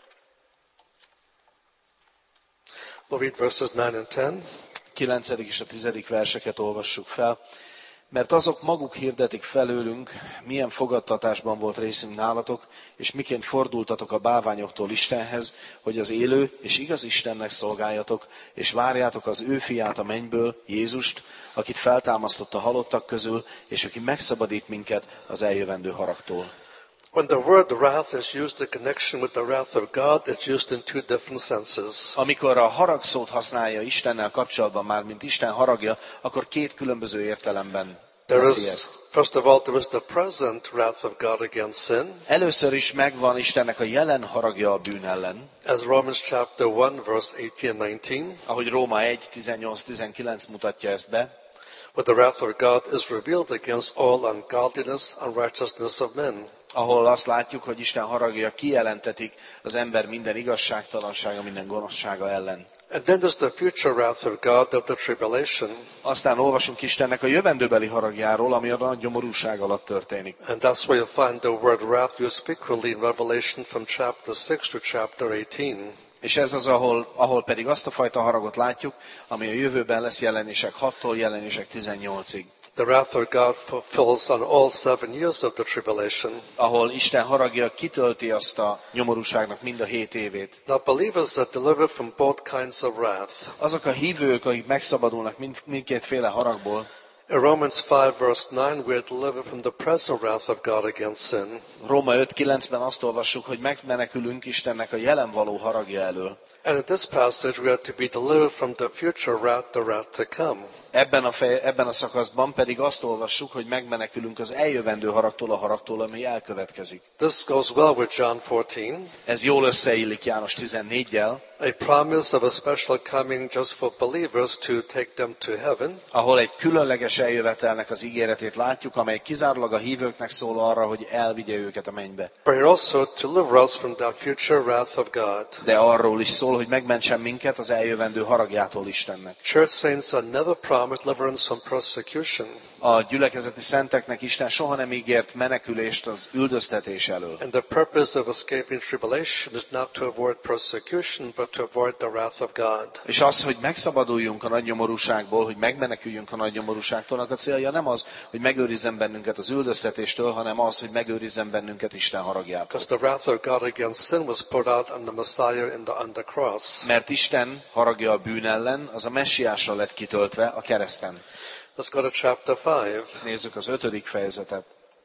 S3: We'll read verses nine and ten.
S2: kilencedik és a tizedik verseket olvassuk fel. Mert azok maguk hirdetik felőlünk, milyen fogadtatásban volt részünk nálatok, és miként fordultatok a bálványoktól Istenhez, hogy az élő és igaz Istennek szolgáljatok, és várjátok az ő fiát a mennyből, Jézust, akit feltámasztott a halottak közül, és aki megszabadít minket az eljövendő haragtól.
S3: When the word wrath is used in connection with the wrath of God, it's used in two different senses.
S2: Amikor a harag szót használja Istennel kapcsolatban, már mint Isten haragja, akkor két különböző értelemben
S3: There
S2: teszi
S3: is,
S2: ezt.
S3: first of all, there is the present wrath of God against sin,
S2: Először is megvan Istennek a jelen haragja a bűn ellen,
S3: as Romans chapter one, verse eighteen and nineteen.
S2: ahogy Róma egy tizennyolc tizenkilenc mutatja ezt be.
S3: where the wrath of God is revealed against all ungodliness and righteousness of men.
S2: Ahol azt látjuk, hogy Isten haragja kijelentetik az ember minden igazságtalansága, minden gonoszsága ellen.
S3: And then there's the future wrath of God of the tribulation.
S2: Aztán olvasunk Istennek a jövendőbeli haragjáról, ami a nagy nyomorúság alatt történik.
S3: And that's where you find the word wrath used frequently in Revelation from chapter six to chapter eighteen.
S2: És ez az, ahol, ahol pedig azt a fajta haragot látjuk, ami a jövőben lesz Jelenések hattól Jelenések tizennyolcig.
S3: The wrath of God fulfills on all seven years of the tribulation.
S2: Ahol Isten haragja kitölti azt a nyomorúságnak mind a hét évét.
S3: Now believers are delivered from both kinds of wrath.
S2: Azok a hívők, akik megszabadulnak mind, mindkétféle haragból.
S3: In Romans five verse nine we are delivered from the present wrath of God against sin.
S2: Róma öt kilencben azt olvassuk, hogy megmenekülünk Istennek a jelen való haragja elől.
S3: And in this passage we are to be delivered from the future wrath, the wrath to come.
S2: Ebben a, fej, ebben a szakaszban pedig azt olvassuk, hogy megmenekülünk az eljövendő haragtól, a haragtól, ami elkövetkezik.
S3: This goes well with John fourteen.
S2: Ez jól összeillik János tizennégyel,
S3: A promise of a special coming just for believers to take them to heaven.
S2: ahol egy különleges eljövetelnek az ígéretét látjuk, amely kizárólag a hívőknek szól arra, hogy elvigye őket a mennybe.
S3: But also to deliver us from that future wrath of God.
S2: De arról is szól, hogy megmentsen minket az eljövendő haragjától Istennek.
S3: Church saints are never promised deliverance from persecution.
S2: A gyülekezeti szenteknek Isten soha nem ígért menekülést az üldöztetés elől.
S3: And the purpose of escaping tribulation is not to avoid persecution, but to avoid the wrath of God.
S2: És az, hogy megszabaduljunk a nagy nyomorúságból, hogy megmeneküljünk a nagy nyomorúságtól, a célja nem az, hogy megőrizzen bennünket az üldöztetéstől, hanem az, hogy megőrizzen bennünket Isten haragjától.
S3: Because the wrath of God against sin was poured out on the Messiah in the, on the cross.
S2: Mert Isten haragja a bűn ellen, az a messiásra lett kitöltve a kereszten.
S3: Let's go to chapter five.
S2: Nézzük az ötödik fejezetet.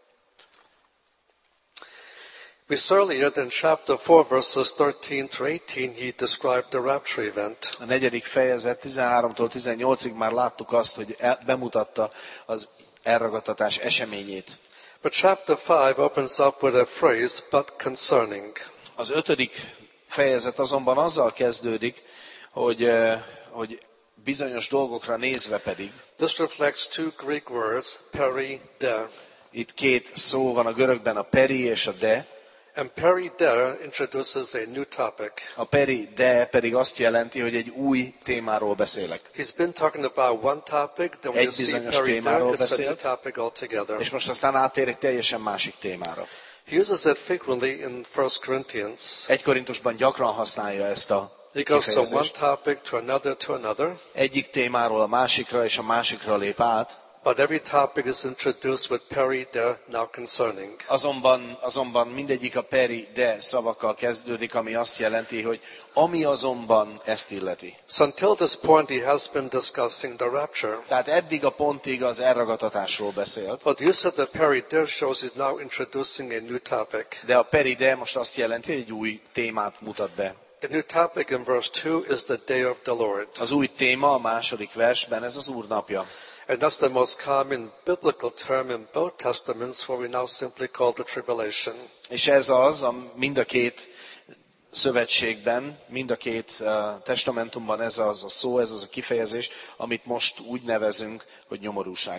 S3: We saw earlier that in chapter four, verses thirteen to eighteen, he described the rapture event.
S2: A negyedik fejezet tizenháromtól tizennyolcig már láttuk azt, hogy bemutatta az elragadtatás eseményét.
S3: But chapter five opens up with a phrase, but concerning.
S2: Az ötödik fejezet azonban azzal kezdődik, hogy, hogy bizonyos dolgokra nézve pedig.
S3: This reflects two Greek words, peri, de.
S2: Itt két szó van a görögben, a peri és a de.
S3: And peri de introduces a new topic.
S2: A peri de pedig azt jelenti, hogy egy új témáról beszélek.
S3: He's been talking about one topic, then we see peri de, it's a new topic altogether.
S2: És most aztán áttér egy teljesen másik témára.
S3: He uses it frequently in First Corinthians.
S2: Egy Korintusban gyakran használja ezt a
S3: He goes from one topic to another to another.
S2: Egyik témáról a másikra és a másikra lép át.
S3: But every topic is introduced with peri de, now concerning.
S2: Azonban, azonban mindegyik a peri de szavakkal kezdődik, ami azt jelenti, hogy ami azonban ezt illeti.
S3: So until this point he has been discussing the rapture.
S2: Tehát eddig a pontig az elragadtatásról beszélt.
S3: But the use of the peri de shows he's now introducing a new topic.
S2: De a peri de most azt jelenti, hogy egy új témát mutat be.
S3: The new topic in verse two is the day of the Lord.
S2: Az új téma a második versben, ez az Úr napja.
S3: And that's the most common biblical term in both testaments, what we now simply call the tribulation.
S2: És ez az, a mind a két szövetségben, mind a két uh, testamentumban ez az a szó, ez az a kifejezés, amit most úgy nevezünk, hogy nyomorúság.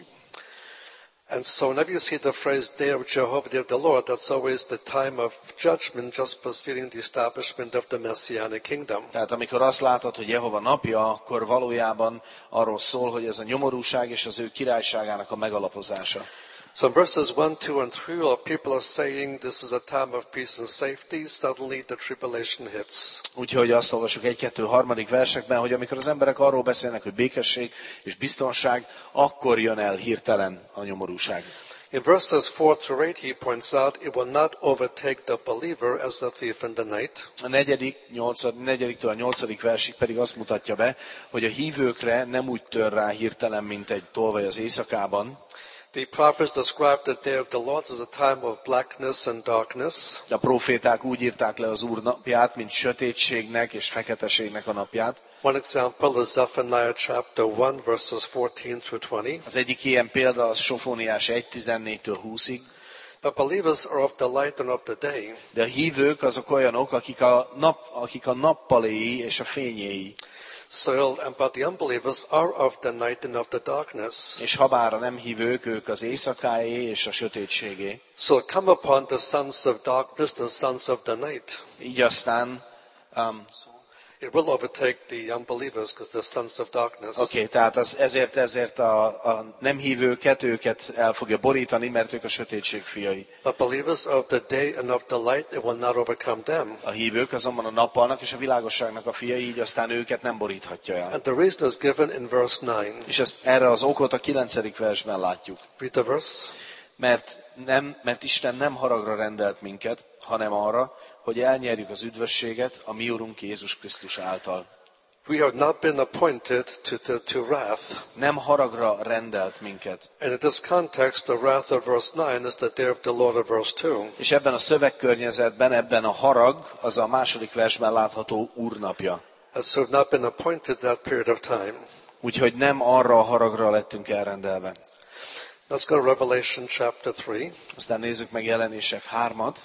S3: And so whenever you see the phrase day of Jehovah, day of the Lord, that's always the time of judgment just preceding the establishment of the Messianic kingdom.
S2: Tehát amikor azt látod, hogy Jehova napja, akkor valójában arról szól, hogy ez a nyomorúság és az ő királyságának a megalapozása.
S3: So in verses one, two, and three, while people are saying this is a time of peace and safety, suddenly the tribulation hits.
S2: Úgyhogy azt olvasjuk egy-kettő harmadik versekben, hogy amikor az emberek arról beszélnek, hogy békesség és biztonság, akkor jön el hirtelen a nyomorúság.
S3: In verses four through eight, he points out, it will not overtake the believer as the thief in the night.
S2: A negyedik, nyolcadik, negyediktől a nyolcadik versig pedig azt mutatja be, hogy a hívőkre nem úgy tör rá hirtelen, mint egy tolvaj az éjszakában.
S3: The prophets described the day of the Lord as a time of blackness and darkness.
S2: A proféták úgy írták le az Úr napját, mint sötétségnek és feketeségnek a napját.
S3: One example is Zephaniah chapter one, verses fourteen through twenty.
S2: Az egyik ilyen példa az Sofóniás egy tizennégytől húszig.
S3: But believers are of the light and of the day.
S2: De a hívők azok olyanok, akik a, nap, akik a nappaléi és a fényéi.
S3: So, and but the unbelievers are of the night and of the darkness.
S2: És habár a nem hívők, ők az éjszakáé és a sötétségé.
S3: So come upon the sons of darkness and sons of the night.
S2: Így aztán um,
S3: It will overtake the unbelievers because they're sons of darkness.
S2: Oké, okay, tehát az, ezért, ezért a, a nem hívőket, őket el fogja borítani, mert ők a sötétség fiai.
S3: But believers of the day and of the light, it will not overcome them.
S2: A hívők azonban a nappalnak és a világosságnak a fiai, így aztán őket nem boríthatja el.
S3: And the reason is given in verse nine.
S2: És ezt, erre az okot a kilencedik versben látjuk.
S3: Read the verse.
S2: Mert, nem, mert Isten nem haragra rendelt minket, hanem arra, hogy elnyerjük az üdvösséget a mi Urunk Jézus Krisztus által.
S3: We have not been appointed to, to, to wrath.
S2: Nem haragra rendelt minket.
S3: And in this context, the wrath of verse nine is the day of the Lord of verse two.
S2: És ebben a szövegkörnyezetben, ebben a harag, az a második versben látható Úrnapja.
S3: And so have not been appointed that period of time.
S2: Úgyhogy nem arra a haragra lettünk elrendelve.
S3: Let's go to Revelation chapter three.
S2: Aztán nézzük meg Jelenések hármat.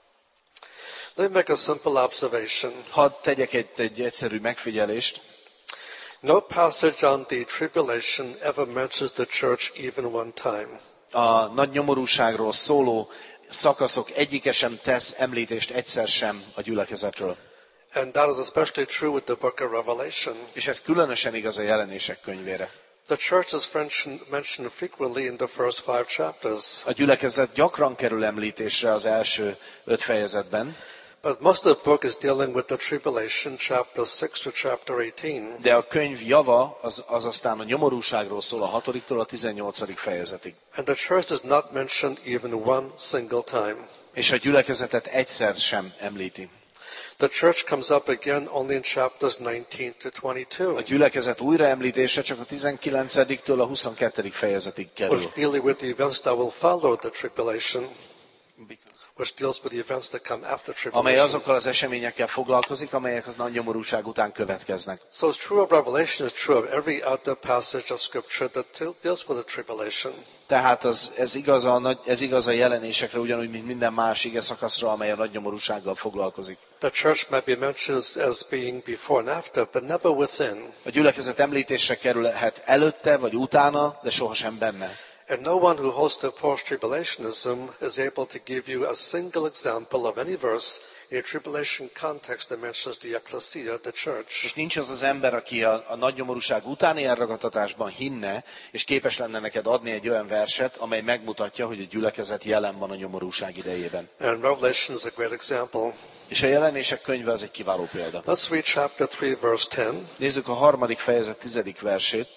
S3: Let me make a simple observation.
S2: Hadd tegyek egy, egy egyszerű megfigyelést.
S3: No passage on the tribulation ever mentions the church even one time.
S2: A nagy nyomorúságról szóló szakaszok egyike sem tesz említést egyszer sem a gyülekezetről.
S3: And that is especially true with the book of Revelation.
S2: És ez különösen igaz a Jelenések könyvére.
S3: The church is mentioned frequently in the first five chapters.
S2: A gyülekezet gyakran kerül említésre az első öt fejezetben.
S3: But most of the book is dealing with the tribulation, chapter six to chapter eighteen.
S2: De a könyv java az, az aztán a nyomorúságról szól a hatodiktól a tizennyolcadik fejezetig.
S3: And the church is not mentioned even one single time.
S2: És a gyülekezetet egyszer sem említi.
S3: The church comes up again only in chapters nineteen to twenty-two.
S2: A gyülekezet újra említése csak a tizenkilencediktől a huszonkettődik fejezetig kerül.
S3: Which dealing with the events that will follow the tribulation. Which deals with the events that come after tribulation.
S2: Amely azokkal az eseményekkel foglalkozik, amelyek az nagy nyomorúság után következnek.
S3: So it's true of Revelation, it's true of every other passage of Scripture that deals with the tribulation.
S2: Tehát az, ez, igaz a nagy, ez igaz a Jelenésekre, ugyanúgy, mint minden más ige szakaszra, amely a nagy nyomorúsággal foglalkozik.
S3: The church might be mentioned as being before and after, but never within.
S2: A gyülekezet említésre kerülhet előtte vagy utána, de sohasem benne.
S3: And no one who holds to post-tribulationism is able to give you a single example of any verse in a tribulation context that mentions the ecclesia, the church.
S2: És nincs az az ember, aki a, a nagy nyomorúság utáni elragadtatásban hinne, és képes lenne neked adni egy olyan verset, amely megmutatja, hogy a gyülekezet jelen van a nyomorúság idejében.
S3: And Revelation is a great example.
S2: És a Jelenések könyve az egy kiváló példa.
S3: Let's read chapter three, verse ten.
S2: Nézzük a harmadik fejezet tizedik versét.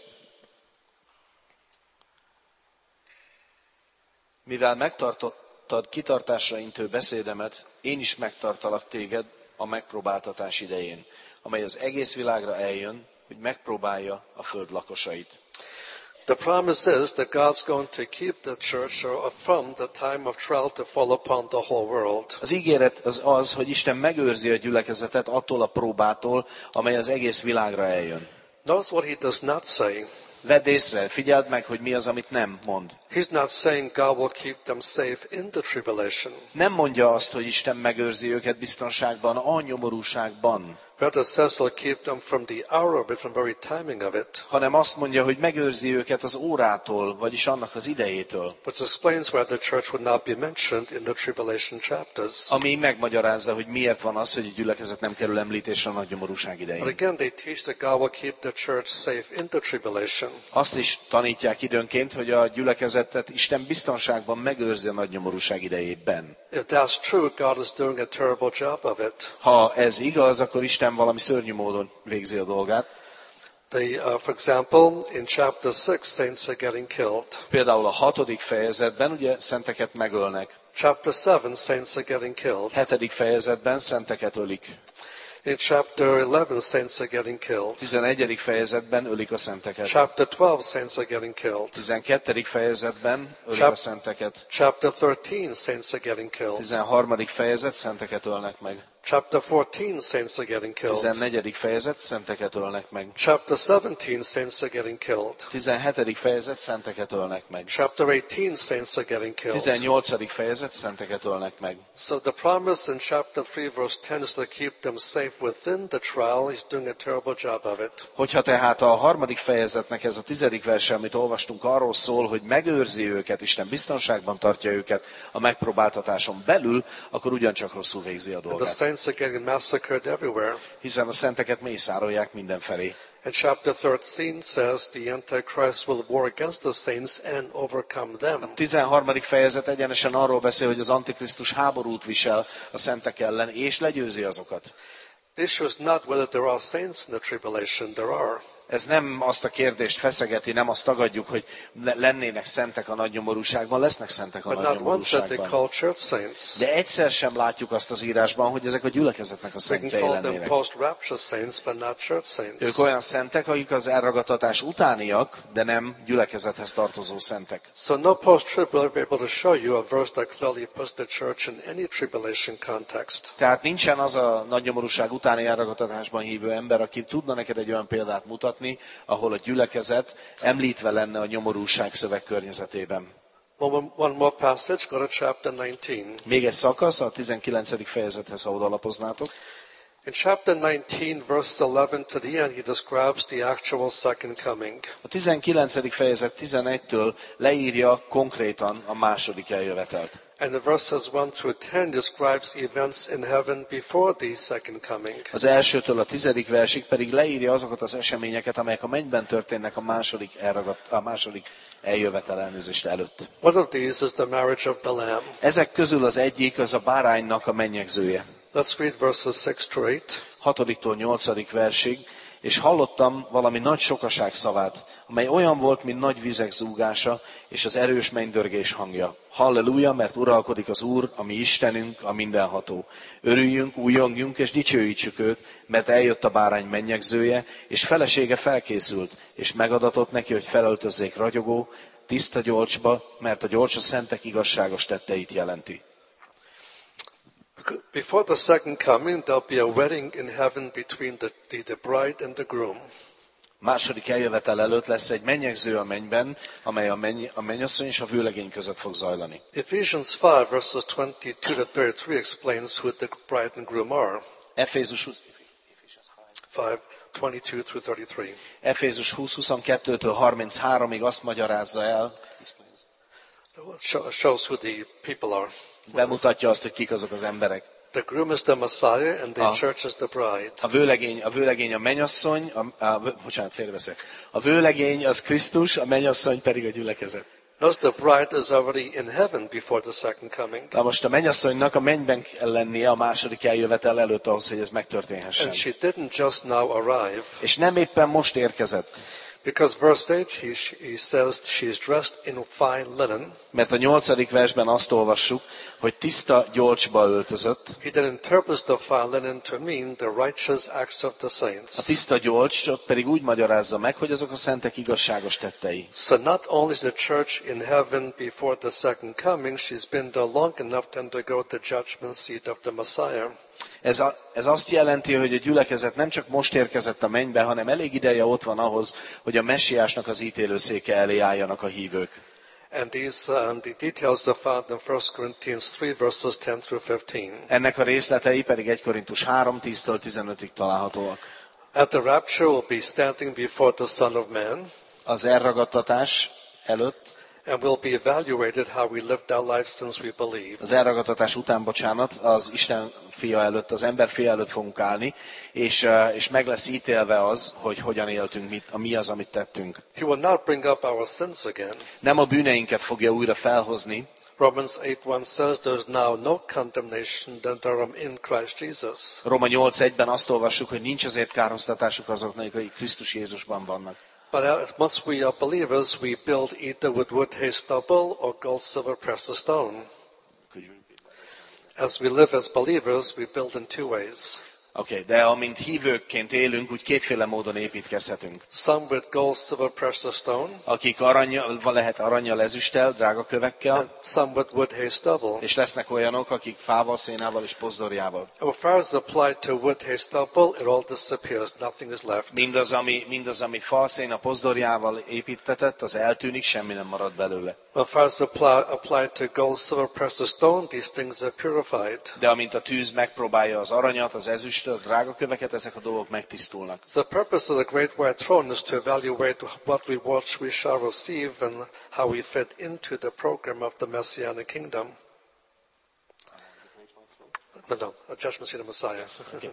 S2: Mivel megtartottad kitartásra intő beszédemet, én is megtartalak téged a megpróbáltatás idején, amely az egész világra eljön, hogy megpróbálja a föld lakosait.
S3: The promise is that God's going to keep the church from the time of trial to fall upon the whole world.
S2: Az ígéret az az, hogy Isten megőrzi a gyülekezetet attól a próbától, amely az egész világra eljön.
S3: Notice what he does not say.
S2: Vedd észre, figyeld meg, hogy mi az, amit nem mond.
S3: He's not saying God will keep them safe in the tribulation.
S2: Nem mondja azt, hogy Isten megőrzi őket biztonságban, a nyomorúságban.
S3: Rather says he'll keep them from the hour, but from the very timing of it.
S2: Hanem azt mondja, hogy megőrzi őket az órától, vagyis annak az idejétől.
S3: Which explains why the church would not be mentioned in the tribulation chapters.
S2: Ami megmagyarázza, hogy miért van az, hogy a gyülekezet nem kerül említésre a nagy nyomorúság idején.
S3: But again, they teach that God will keep the church safe in the tribulation.
S2: Azt is tanítják időnként, hogy a gyülekezetet Isten biztonságban megőrzi a nagy nyomorúság idejében.
S3: If that's true, God is doing a terrible job of it.
S2: Ha ez igaz, akkor Isten valami szörnyű módon végzi a dolgát.
S3: The, uh, for example, in chapter six, saints are getting killed.
S2: Például a hatodik fejezetben ugye szenteket megölnek.
S3: Chapter seven, saints are getting killed.
S2: Hetedik fejezetben szenteket ölik.
S3: In chapter eleven, saints are getting killed.
S2: Tizenegyedik fejezetben ölik a szenteket.
S3: Chapter twelve, saints are getting killed.
S2: Tizenkettedik fejezetben ölik
S3: Chap-
S2: a szenteket.
S3: Chapter thirteen, saints are getting killed.
S2: Tizenharmadik fejezet, szenteket ölnek meg.
S3: Chapter fourteen, saints are getting killed.
S2: tizennegyedik fejezet, szenteket ölnek meg.
S3: Chapter seventeen, saints are getting killed.
S2: tizenhetedik fejezet, szenteket ölnek meg.
S3: Chapter eighteen, saints are getting killed.
S2: tizennyolcadik fejezet, szenteket ölnek meg.
S3: So the promise in chapter three, verse ten is to keep them safe within the trial. He's doing a terrible job of it.
S2: Hogyha tehát a harmadik fejezetnek ez a tizedik verse, amit olvastunk, arról szól, hogy megőrzi őket, Isten biztonságban tartja őket a megpróbáltatáson belül, akkor ugyancsak rosszul végzi a
S3: And the
S2: dolgát.
S3: saints are getting massacred everywhere.
S2: Hiszen a szenteket mészárolják mindenfelé.
S3: And chapter thirteen says the Antichrist will war against the saints and overcome them.
S2: A tizenharmadik fejezet egyenesen arról beszél, hogy az Antikrisztus háborút visel a szentek ellen, és legyőzi azokat.
S3: The issue is not whether there are saints in the tribulation. There are.
S2: Ez nem azt a kérdést feszegeti, nem azt tagadjuk, hogy lennének szentek a nagy nyomorúságban, lesznek szentek a
S3: But
S2: nagy
S3: not once that they
S2: nyomorúságban.
S3: call church saints.
S2: De egyszer sem látjuk azt az írásban, hogy ezek a gyülekezetnek a
S3: We can
S2: szentjei
S3: call them
S2: lennének.
S3: post-rapture saints, but not church
S2: Ők
S3: saints.
S2: olyan szentek, akik az elragadtatás utániak, de nem gyülekezethez tartozó szentek.
S3: So no post-trib will be able to show you a verse that clearly puts the church in any tribulation context.
S2: Tehát nincsen az a nagy nyomorúság utáni elragadtatásban hívő ember, aki tudna neked egy olyan példát mutatni, ahol a gyülekezet említve lenne a nyomorúság szöveg környezetében.
S3: One, one more passage, go to chapter nineteen.
S2: Még egy szakasz, a tizenkilencedik fejezethez, ha odalapoznátok.
S3: In chapter nineteen, verse eleven to the end, he describes the actual second coming.
S2: A tizenkilencedik fejezet tizenegytől leírja konkrétan a második eljövetelt.
S3: And the verses one through ten describes events in heaven before the second coming.
S2: Az elsőtől a tizedik versig pedig leírja azokat az eseményeket, amelyek a mennyben történnek a második, elragadt, a második eljövetel elnézést előtt.
S3: One of these is the marriage of the Lamb.
S2: Ezek közül az egyik az a báránynak a mennyegzője.
S3: Let's read verses six to eight.
S2: hatodiktól nyolcadik versig, és hallottam valami nagy sokaság szavát, amely olyan volt, mint nagy vizek zúgása, és az erős mennydörgés hangja. Halleluja, mert uralkodik az Úr, a mi Istenünk, a mindenható. Örüljünk, újjongjunk, és dicsőítsük őt, mert eljött a bárány mennyegzője, és felesége felkészült, és megadatott neki, hogy felöltözzék ragyogó, tiszta gyolcsba, mert a gyolcs a szentek igazságos tetteit jelenti.
S3: Before the second coming, there'll be a wedding in heaven between the, the, the bride and the groom.
S2: Második eljövetel előtt lesz egy mennyegző a mennyben, amely a, menny, a mennyasszony és a vőlegény között fog zajlani.
S3: Ephesians five, verses twenty-two to thirty-three explains who the bride and groom are.
S2: Efézus
S3: five, twenty-two through thirty-three.
S2: Efézus húsz huszonkettőtől harmincháromig azt magyarázza el,
S3: Shows who the people are.
S2: bemutatja azt, hogy kik azok az emberek.
S3: The groom is the Messiah and the
S2: Ah.
S3: church is the bride.
S2: A vőlegény, a vőlegény a mennyasszony, a, a, bocsánat, félreveszek. A vőlegény az Krisztus, a mennyasszony pedig a gyülekezet.
S3: Notice the bride is already in heaven before the second coming.
S2: Na most a mennyasszonynak a mennyben kell lennie a második eljövetel előtt ahhoz, hogy ez megtörténhessen.
S3: And she didn't just now arrive.
S2: És nem éppen most érkezett.
S3: Because verse eight, he, he says she's dressed in fine linen.
S2: Mert a nyolcadik versben azt olvassuk, hogy tiszta gyolcsba öltözött.
S3: He then interprets the fine linen to mean the righteous acts of the
S2: A
S3: saints.
S2: tiszta gyolcsot pedig úgy magyarázza meg, hogy azok a szentek igazságos tettei.
S3: So not only is the church in heaven before the second coming, she's been there long enough to undergo the judgment seat of the Messiah.
S2: Ez, a, ez azt jelenti, hogy a gyülekezet nem csak most érkezett a mennybe, hanem elég ideje ott van ahhoz, hogy a messiásnak az ítélőszéke elé álljanak a hívők.
S3: And these um, the details are found in First Corinthians three, verses ten through fifteen.
S2: Ennek a részletei pedig egy Korintus három, tíztől tizenötig találhatóak.
S3: At the rapture, we'll be standing before the Son of Man,
S2: Az elragadtatás előtt,
S3: and we'll be evaluated how we lived our life since we believed.
S2: az elragadtatás után, bocsánat, az Isten fia előtt, az ember fia előtt fogunk állni, és, eh, és meg lesz ítélve az, hogy hogyan éltünk, mit, mi az, amit tettünk.
S3: He will not bring up our sins again.
S2: Nem a bűneinket fogja újra felhozni.
S3: Romans eight one says there's now no condemnation that there are in Christ Jesus.
S2: Róma nyolc egyben azt olvassuk, hogy nincs azért kárhoztatásuk azoknak, akik Krisztus Jézusban vannak.
S3: But once we are believers, we build either with wood, hay, stubble, or gold, silver, precious stone. As we live as believers, we build in two ways.
S2: Oké, okay, de amint hívőkként élünk, úgy kétféle módon építkezhetünk.
S3: Some with gold, silver, precious stone.
S2: Akik aranya, lehet aranyal, ezüsttel, drága kövekkel.
S3: And some with wood, hay, stubble.
S2: És lesznek olyanok, akik fával, szénával és pozdorjával.
S3: As far as applied to wood, hay, stubble, it all disappears. Nothing is left.
S2: Mindaz, ami, mindaz, ami fal, szén, a pozdorjával építetett, az eltűnik, semmi nem marad belőle.
S3: As far as applied to gold, silver, precious stone, these things are purified.
S2: De amint a tűz megpróbálja az aranyat, az ezüstöt, a drága köveket, ezek a dolgok megtisztulnak.
S3: The purpose of the Great White Throne is to evaluate what rewards we shall receive and how we fit into the program of the Messianic Kingdom. No, no, a judgment seat of Messiah.
S2: Okay.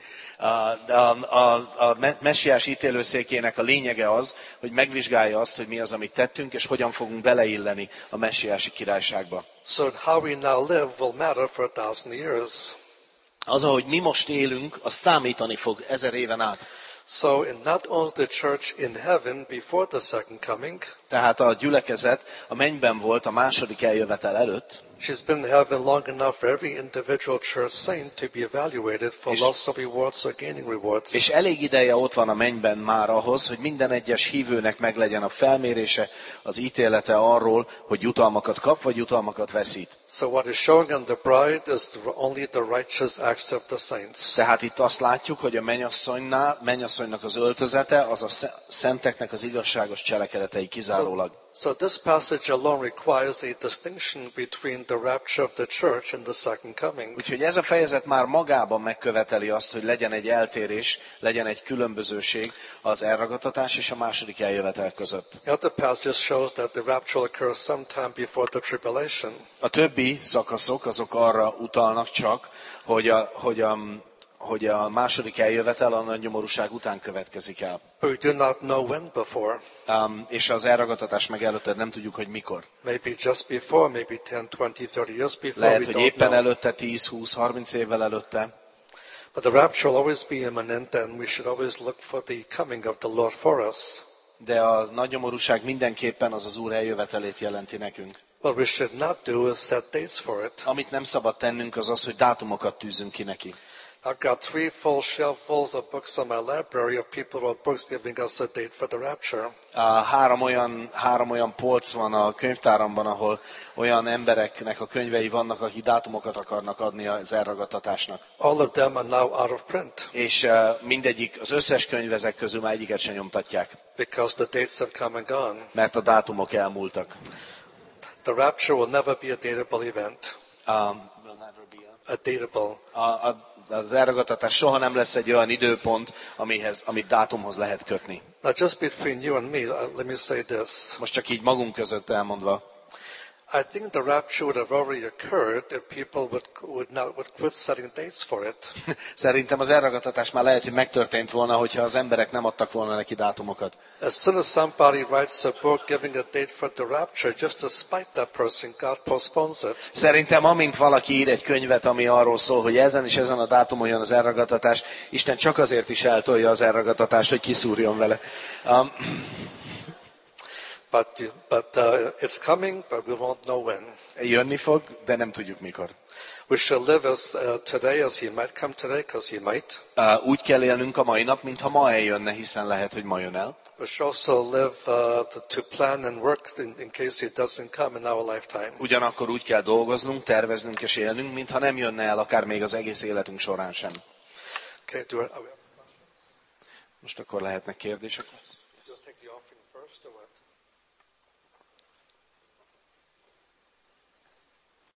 S2: A, a, a, a messiás ítélőszékének a lényege az, hogy megvizsgálja azt, hogy mi az, amit tettünk, és hogyan fogunk beleilleni a messiási királyságba.
S3: So how we now live will matter for a thousand years.
S2: Az, ahogy mi most élünk, az számítani fog ezer éven át.
S3: So in not only the church in heaven before the second coming,
S2: tehát a gyülekezet a mennyben volt a második eljövetel előtt.
S3: She's been in heaven long enough for every individual church saint to be evaluated for loss of rewards or gaining rewards.
S2: És elég ideje ott van a mennyben már ahhoz, hogy minden egyes hívőnek meglegyen a felmérése, az ítélete arról, hogy jutalmakat kap, vagy jutalmakat veszít.
S3: So what is showing on the bride is only the righteous acts of the saints.
S2: Tehát itt azt látjuk, hogy a mennyasszonynál, mennyasszonynak az öltözete, az a szenteknek az igazságos cselekedetei kizárólag.
S3: So, so this passage alone requires a distinction between the rapture of the church and the second coming.
S2: Úgyhogy ez a fejezet már magában megköveteli azt, hogy legyen egy eltérés, legyen egy különbözőség az elragadtatás és a második eljövetel között.
S3: The other passages shows that the rapture occurs sometime before the tribulation.
S2: A többi szakaszok azok arra utalnak csak, hogy a, hogy a, hogy a második eljövetel a nagy nyomorúság után következik el.
S3: But we do not know when before.
S2: Um, és az elragadtatás meg előtte nem tudjuk, hogy mikor.
S3: Maybe just before, maybe ten, twenty, thirty years before.
S2: Lehet,
S3: we
S2: hogy
S3: don't
S2: éppen
S3: know.
S2: előtte tíz, húsz, harminc évvel előtte.
S3: But the rapture will always be imminent, and we should always look for the coming of the Lord for us.
S2: De a nagy nyomorúság mindenképpen az az Úr eljövetelét jelenti nekünk.
S3: What we should not do is set dates for it.
S2: Amit nem szabad tennünk, az az, hogy dátumokat tűzünk ki neki.
S3: I've got three full shelves of books in my library of people who wrote books giving us a date for the rapture.
S2: A három olyan, három olyan polc van a könyvtáramban, ahol olyan embereknek a könyvei vannak, akik dátumokat akarnak adni az elragadtatásnak.
S3: All of them are now out of print.
S2: És uh, mindegyik, az összes könyv ezek közül már egyiket sem nyomtatják.
S3: Because the dates have come and gone.
S2: Mert a dátumok elmúltak.
S3: The rapture will never be a datable event.
S2: Um, will never be a...
S3: A datable.
S2: A, a, az elragadtatás soha nem lesz egy olyan időpont, amihez, amit dátumhoz lehet kötni.
S3: Now just between you and me, uh, let me say this.
S2: Most csak így magunk között elmondva.
S3: I think the rapture would have already occurred if people would, would, not, would quit setting dates for it.
S2: Szerintem az elragadtatás már lehet, hogy megtörtént volna, hogyha az emberek nem adtak volna neki dátumokat.
S3: As soon as somebody writes a book giving a date for the rapture, just to spite that person, God postpones it.
S2: Szerintem amint valaki ír egy könyvet, ami arról szól, hogy ezen és ezen a dátumon jön az elragadtatás, Isten csak azért is eltolja az elragadtatást, hogy kiszúrjon vele. Um,
S3: But, but uh, it's coming, but we won't know when.
S2: Jönni fog, de nem tudjuk mikor.
S3: We should live as uh, today as he might come today, because he might.
S2: Uh, úgy kell élnünk a mai nap, mintha ma eljönne, hiszen lehet, hogy ma jön el.
S3: We should also live uh, to, to plan and work in, in case he doesn't come in our lifetime.
S2: Ugyanakkor úgy kell dolgoznunk, terveznünk és élnünk, mintha nem jönne el akár még az egész életünk során sem.
S3: Okay, do I,
S2: Most akkor lehetnek kérdések?
S3: you'll take the offering first or what?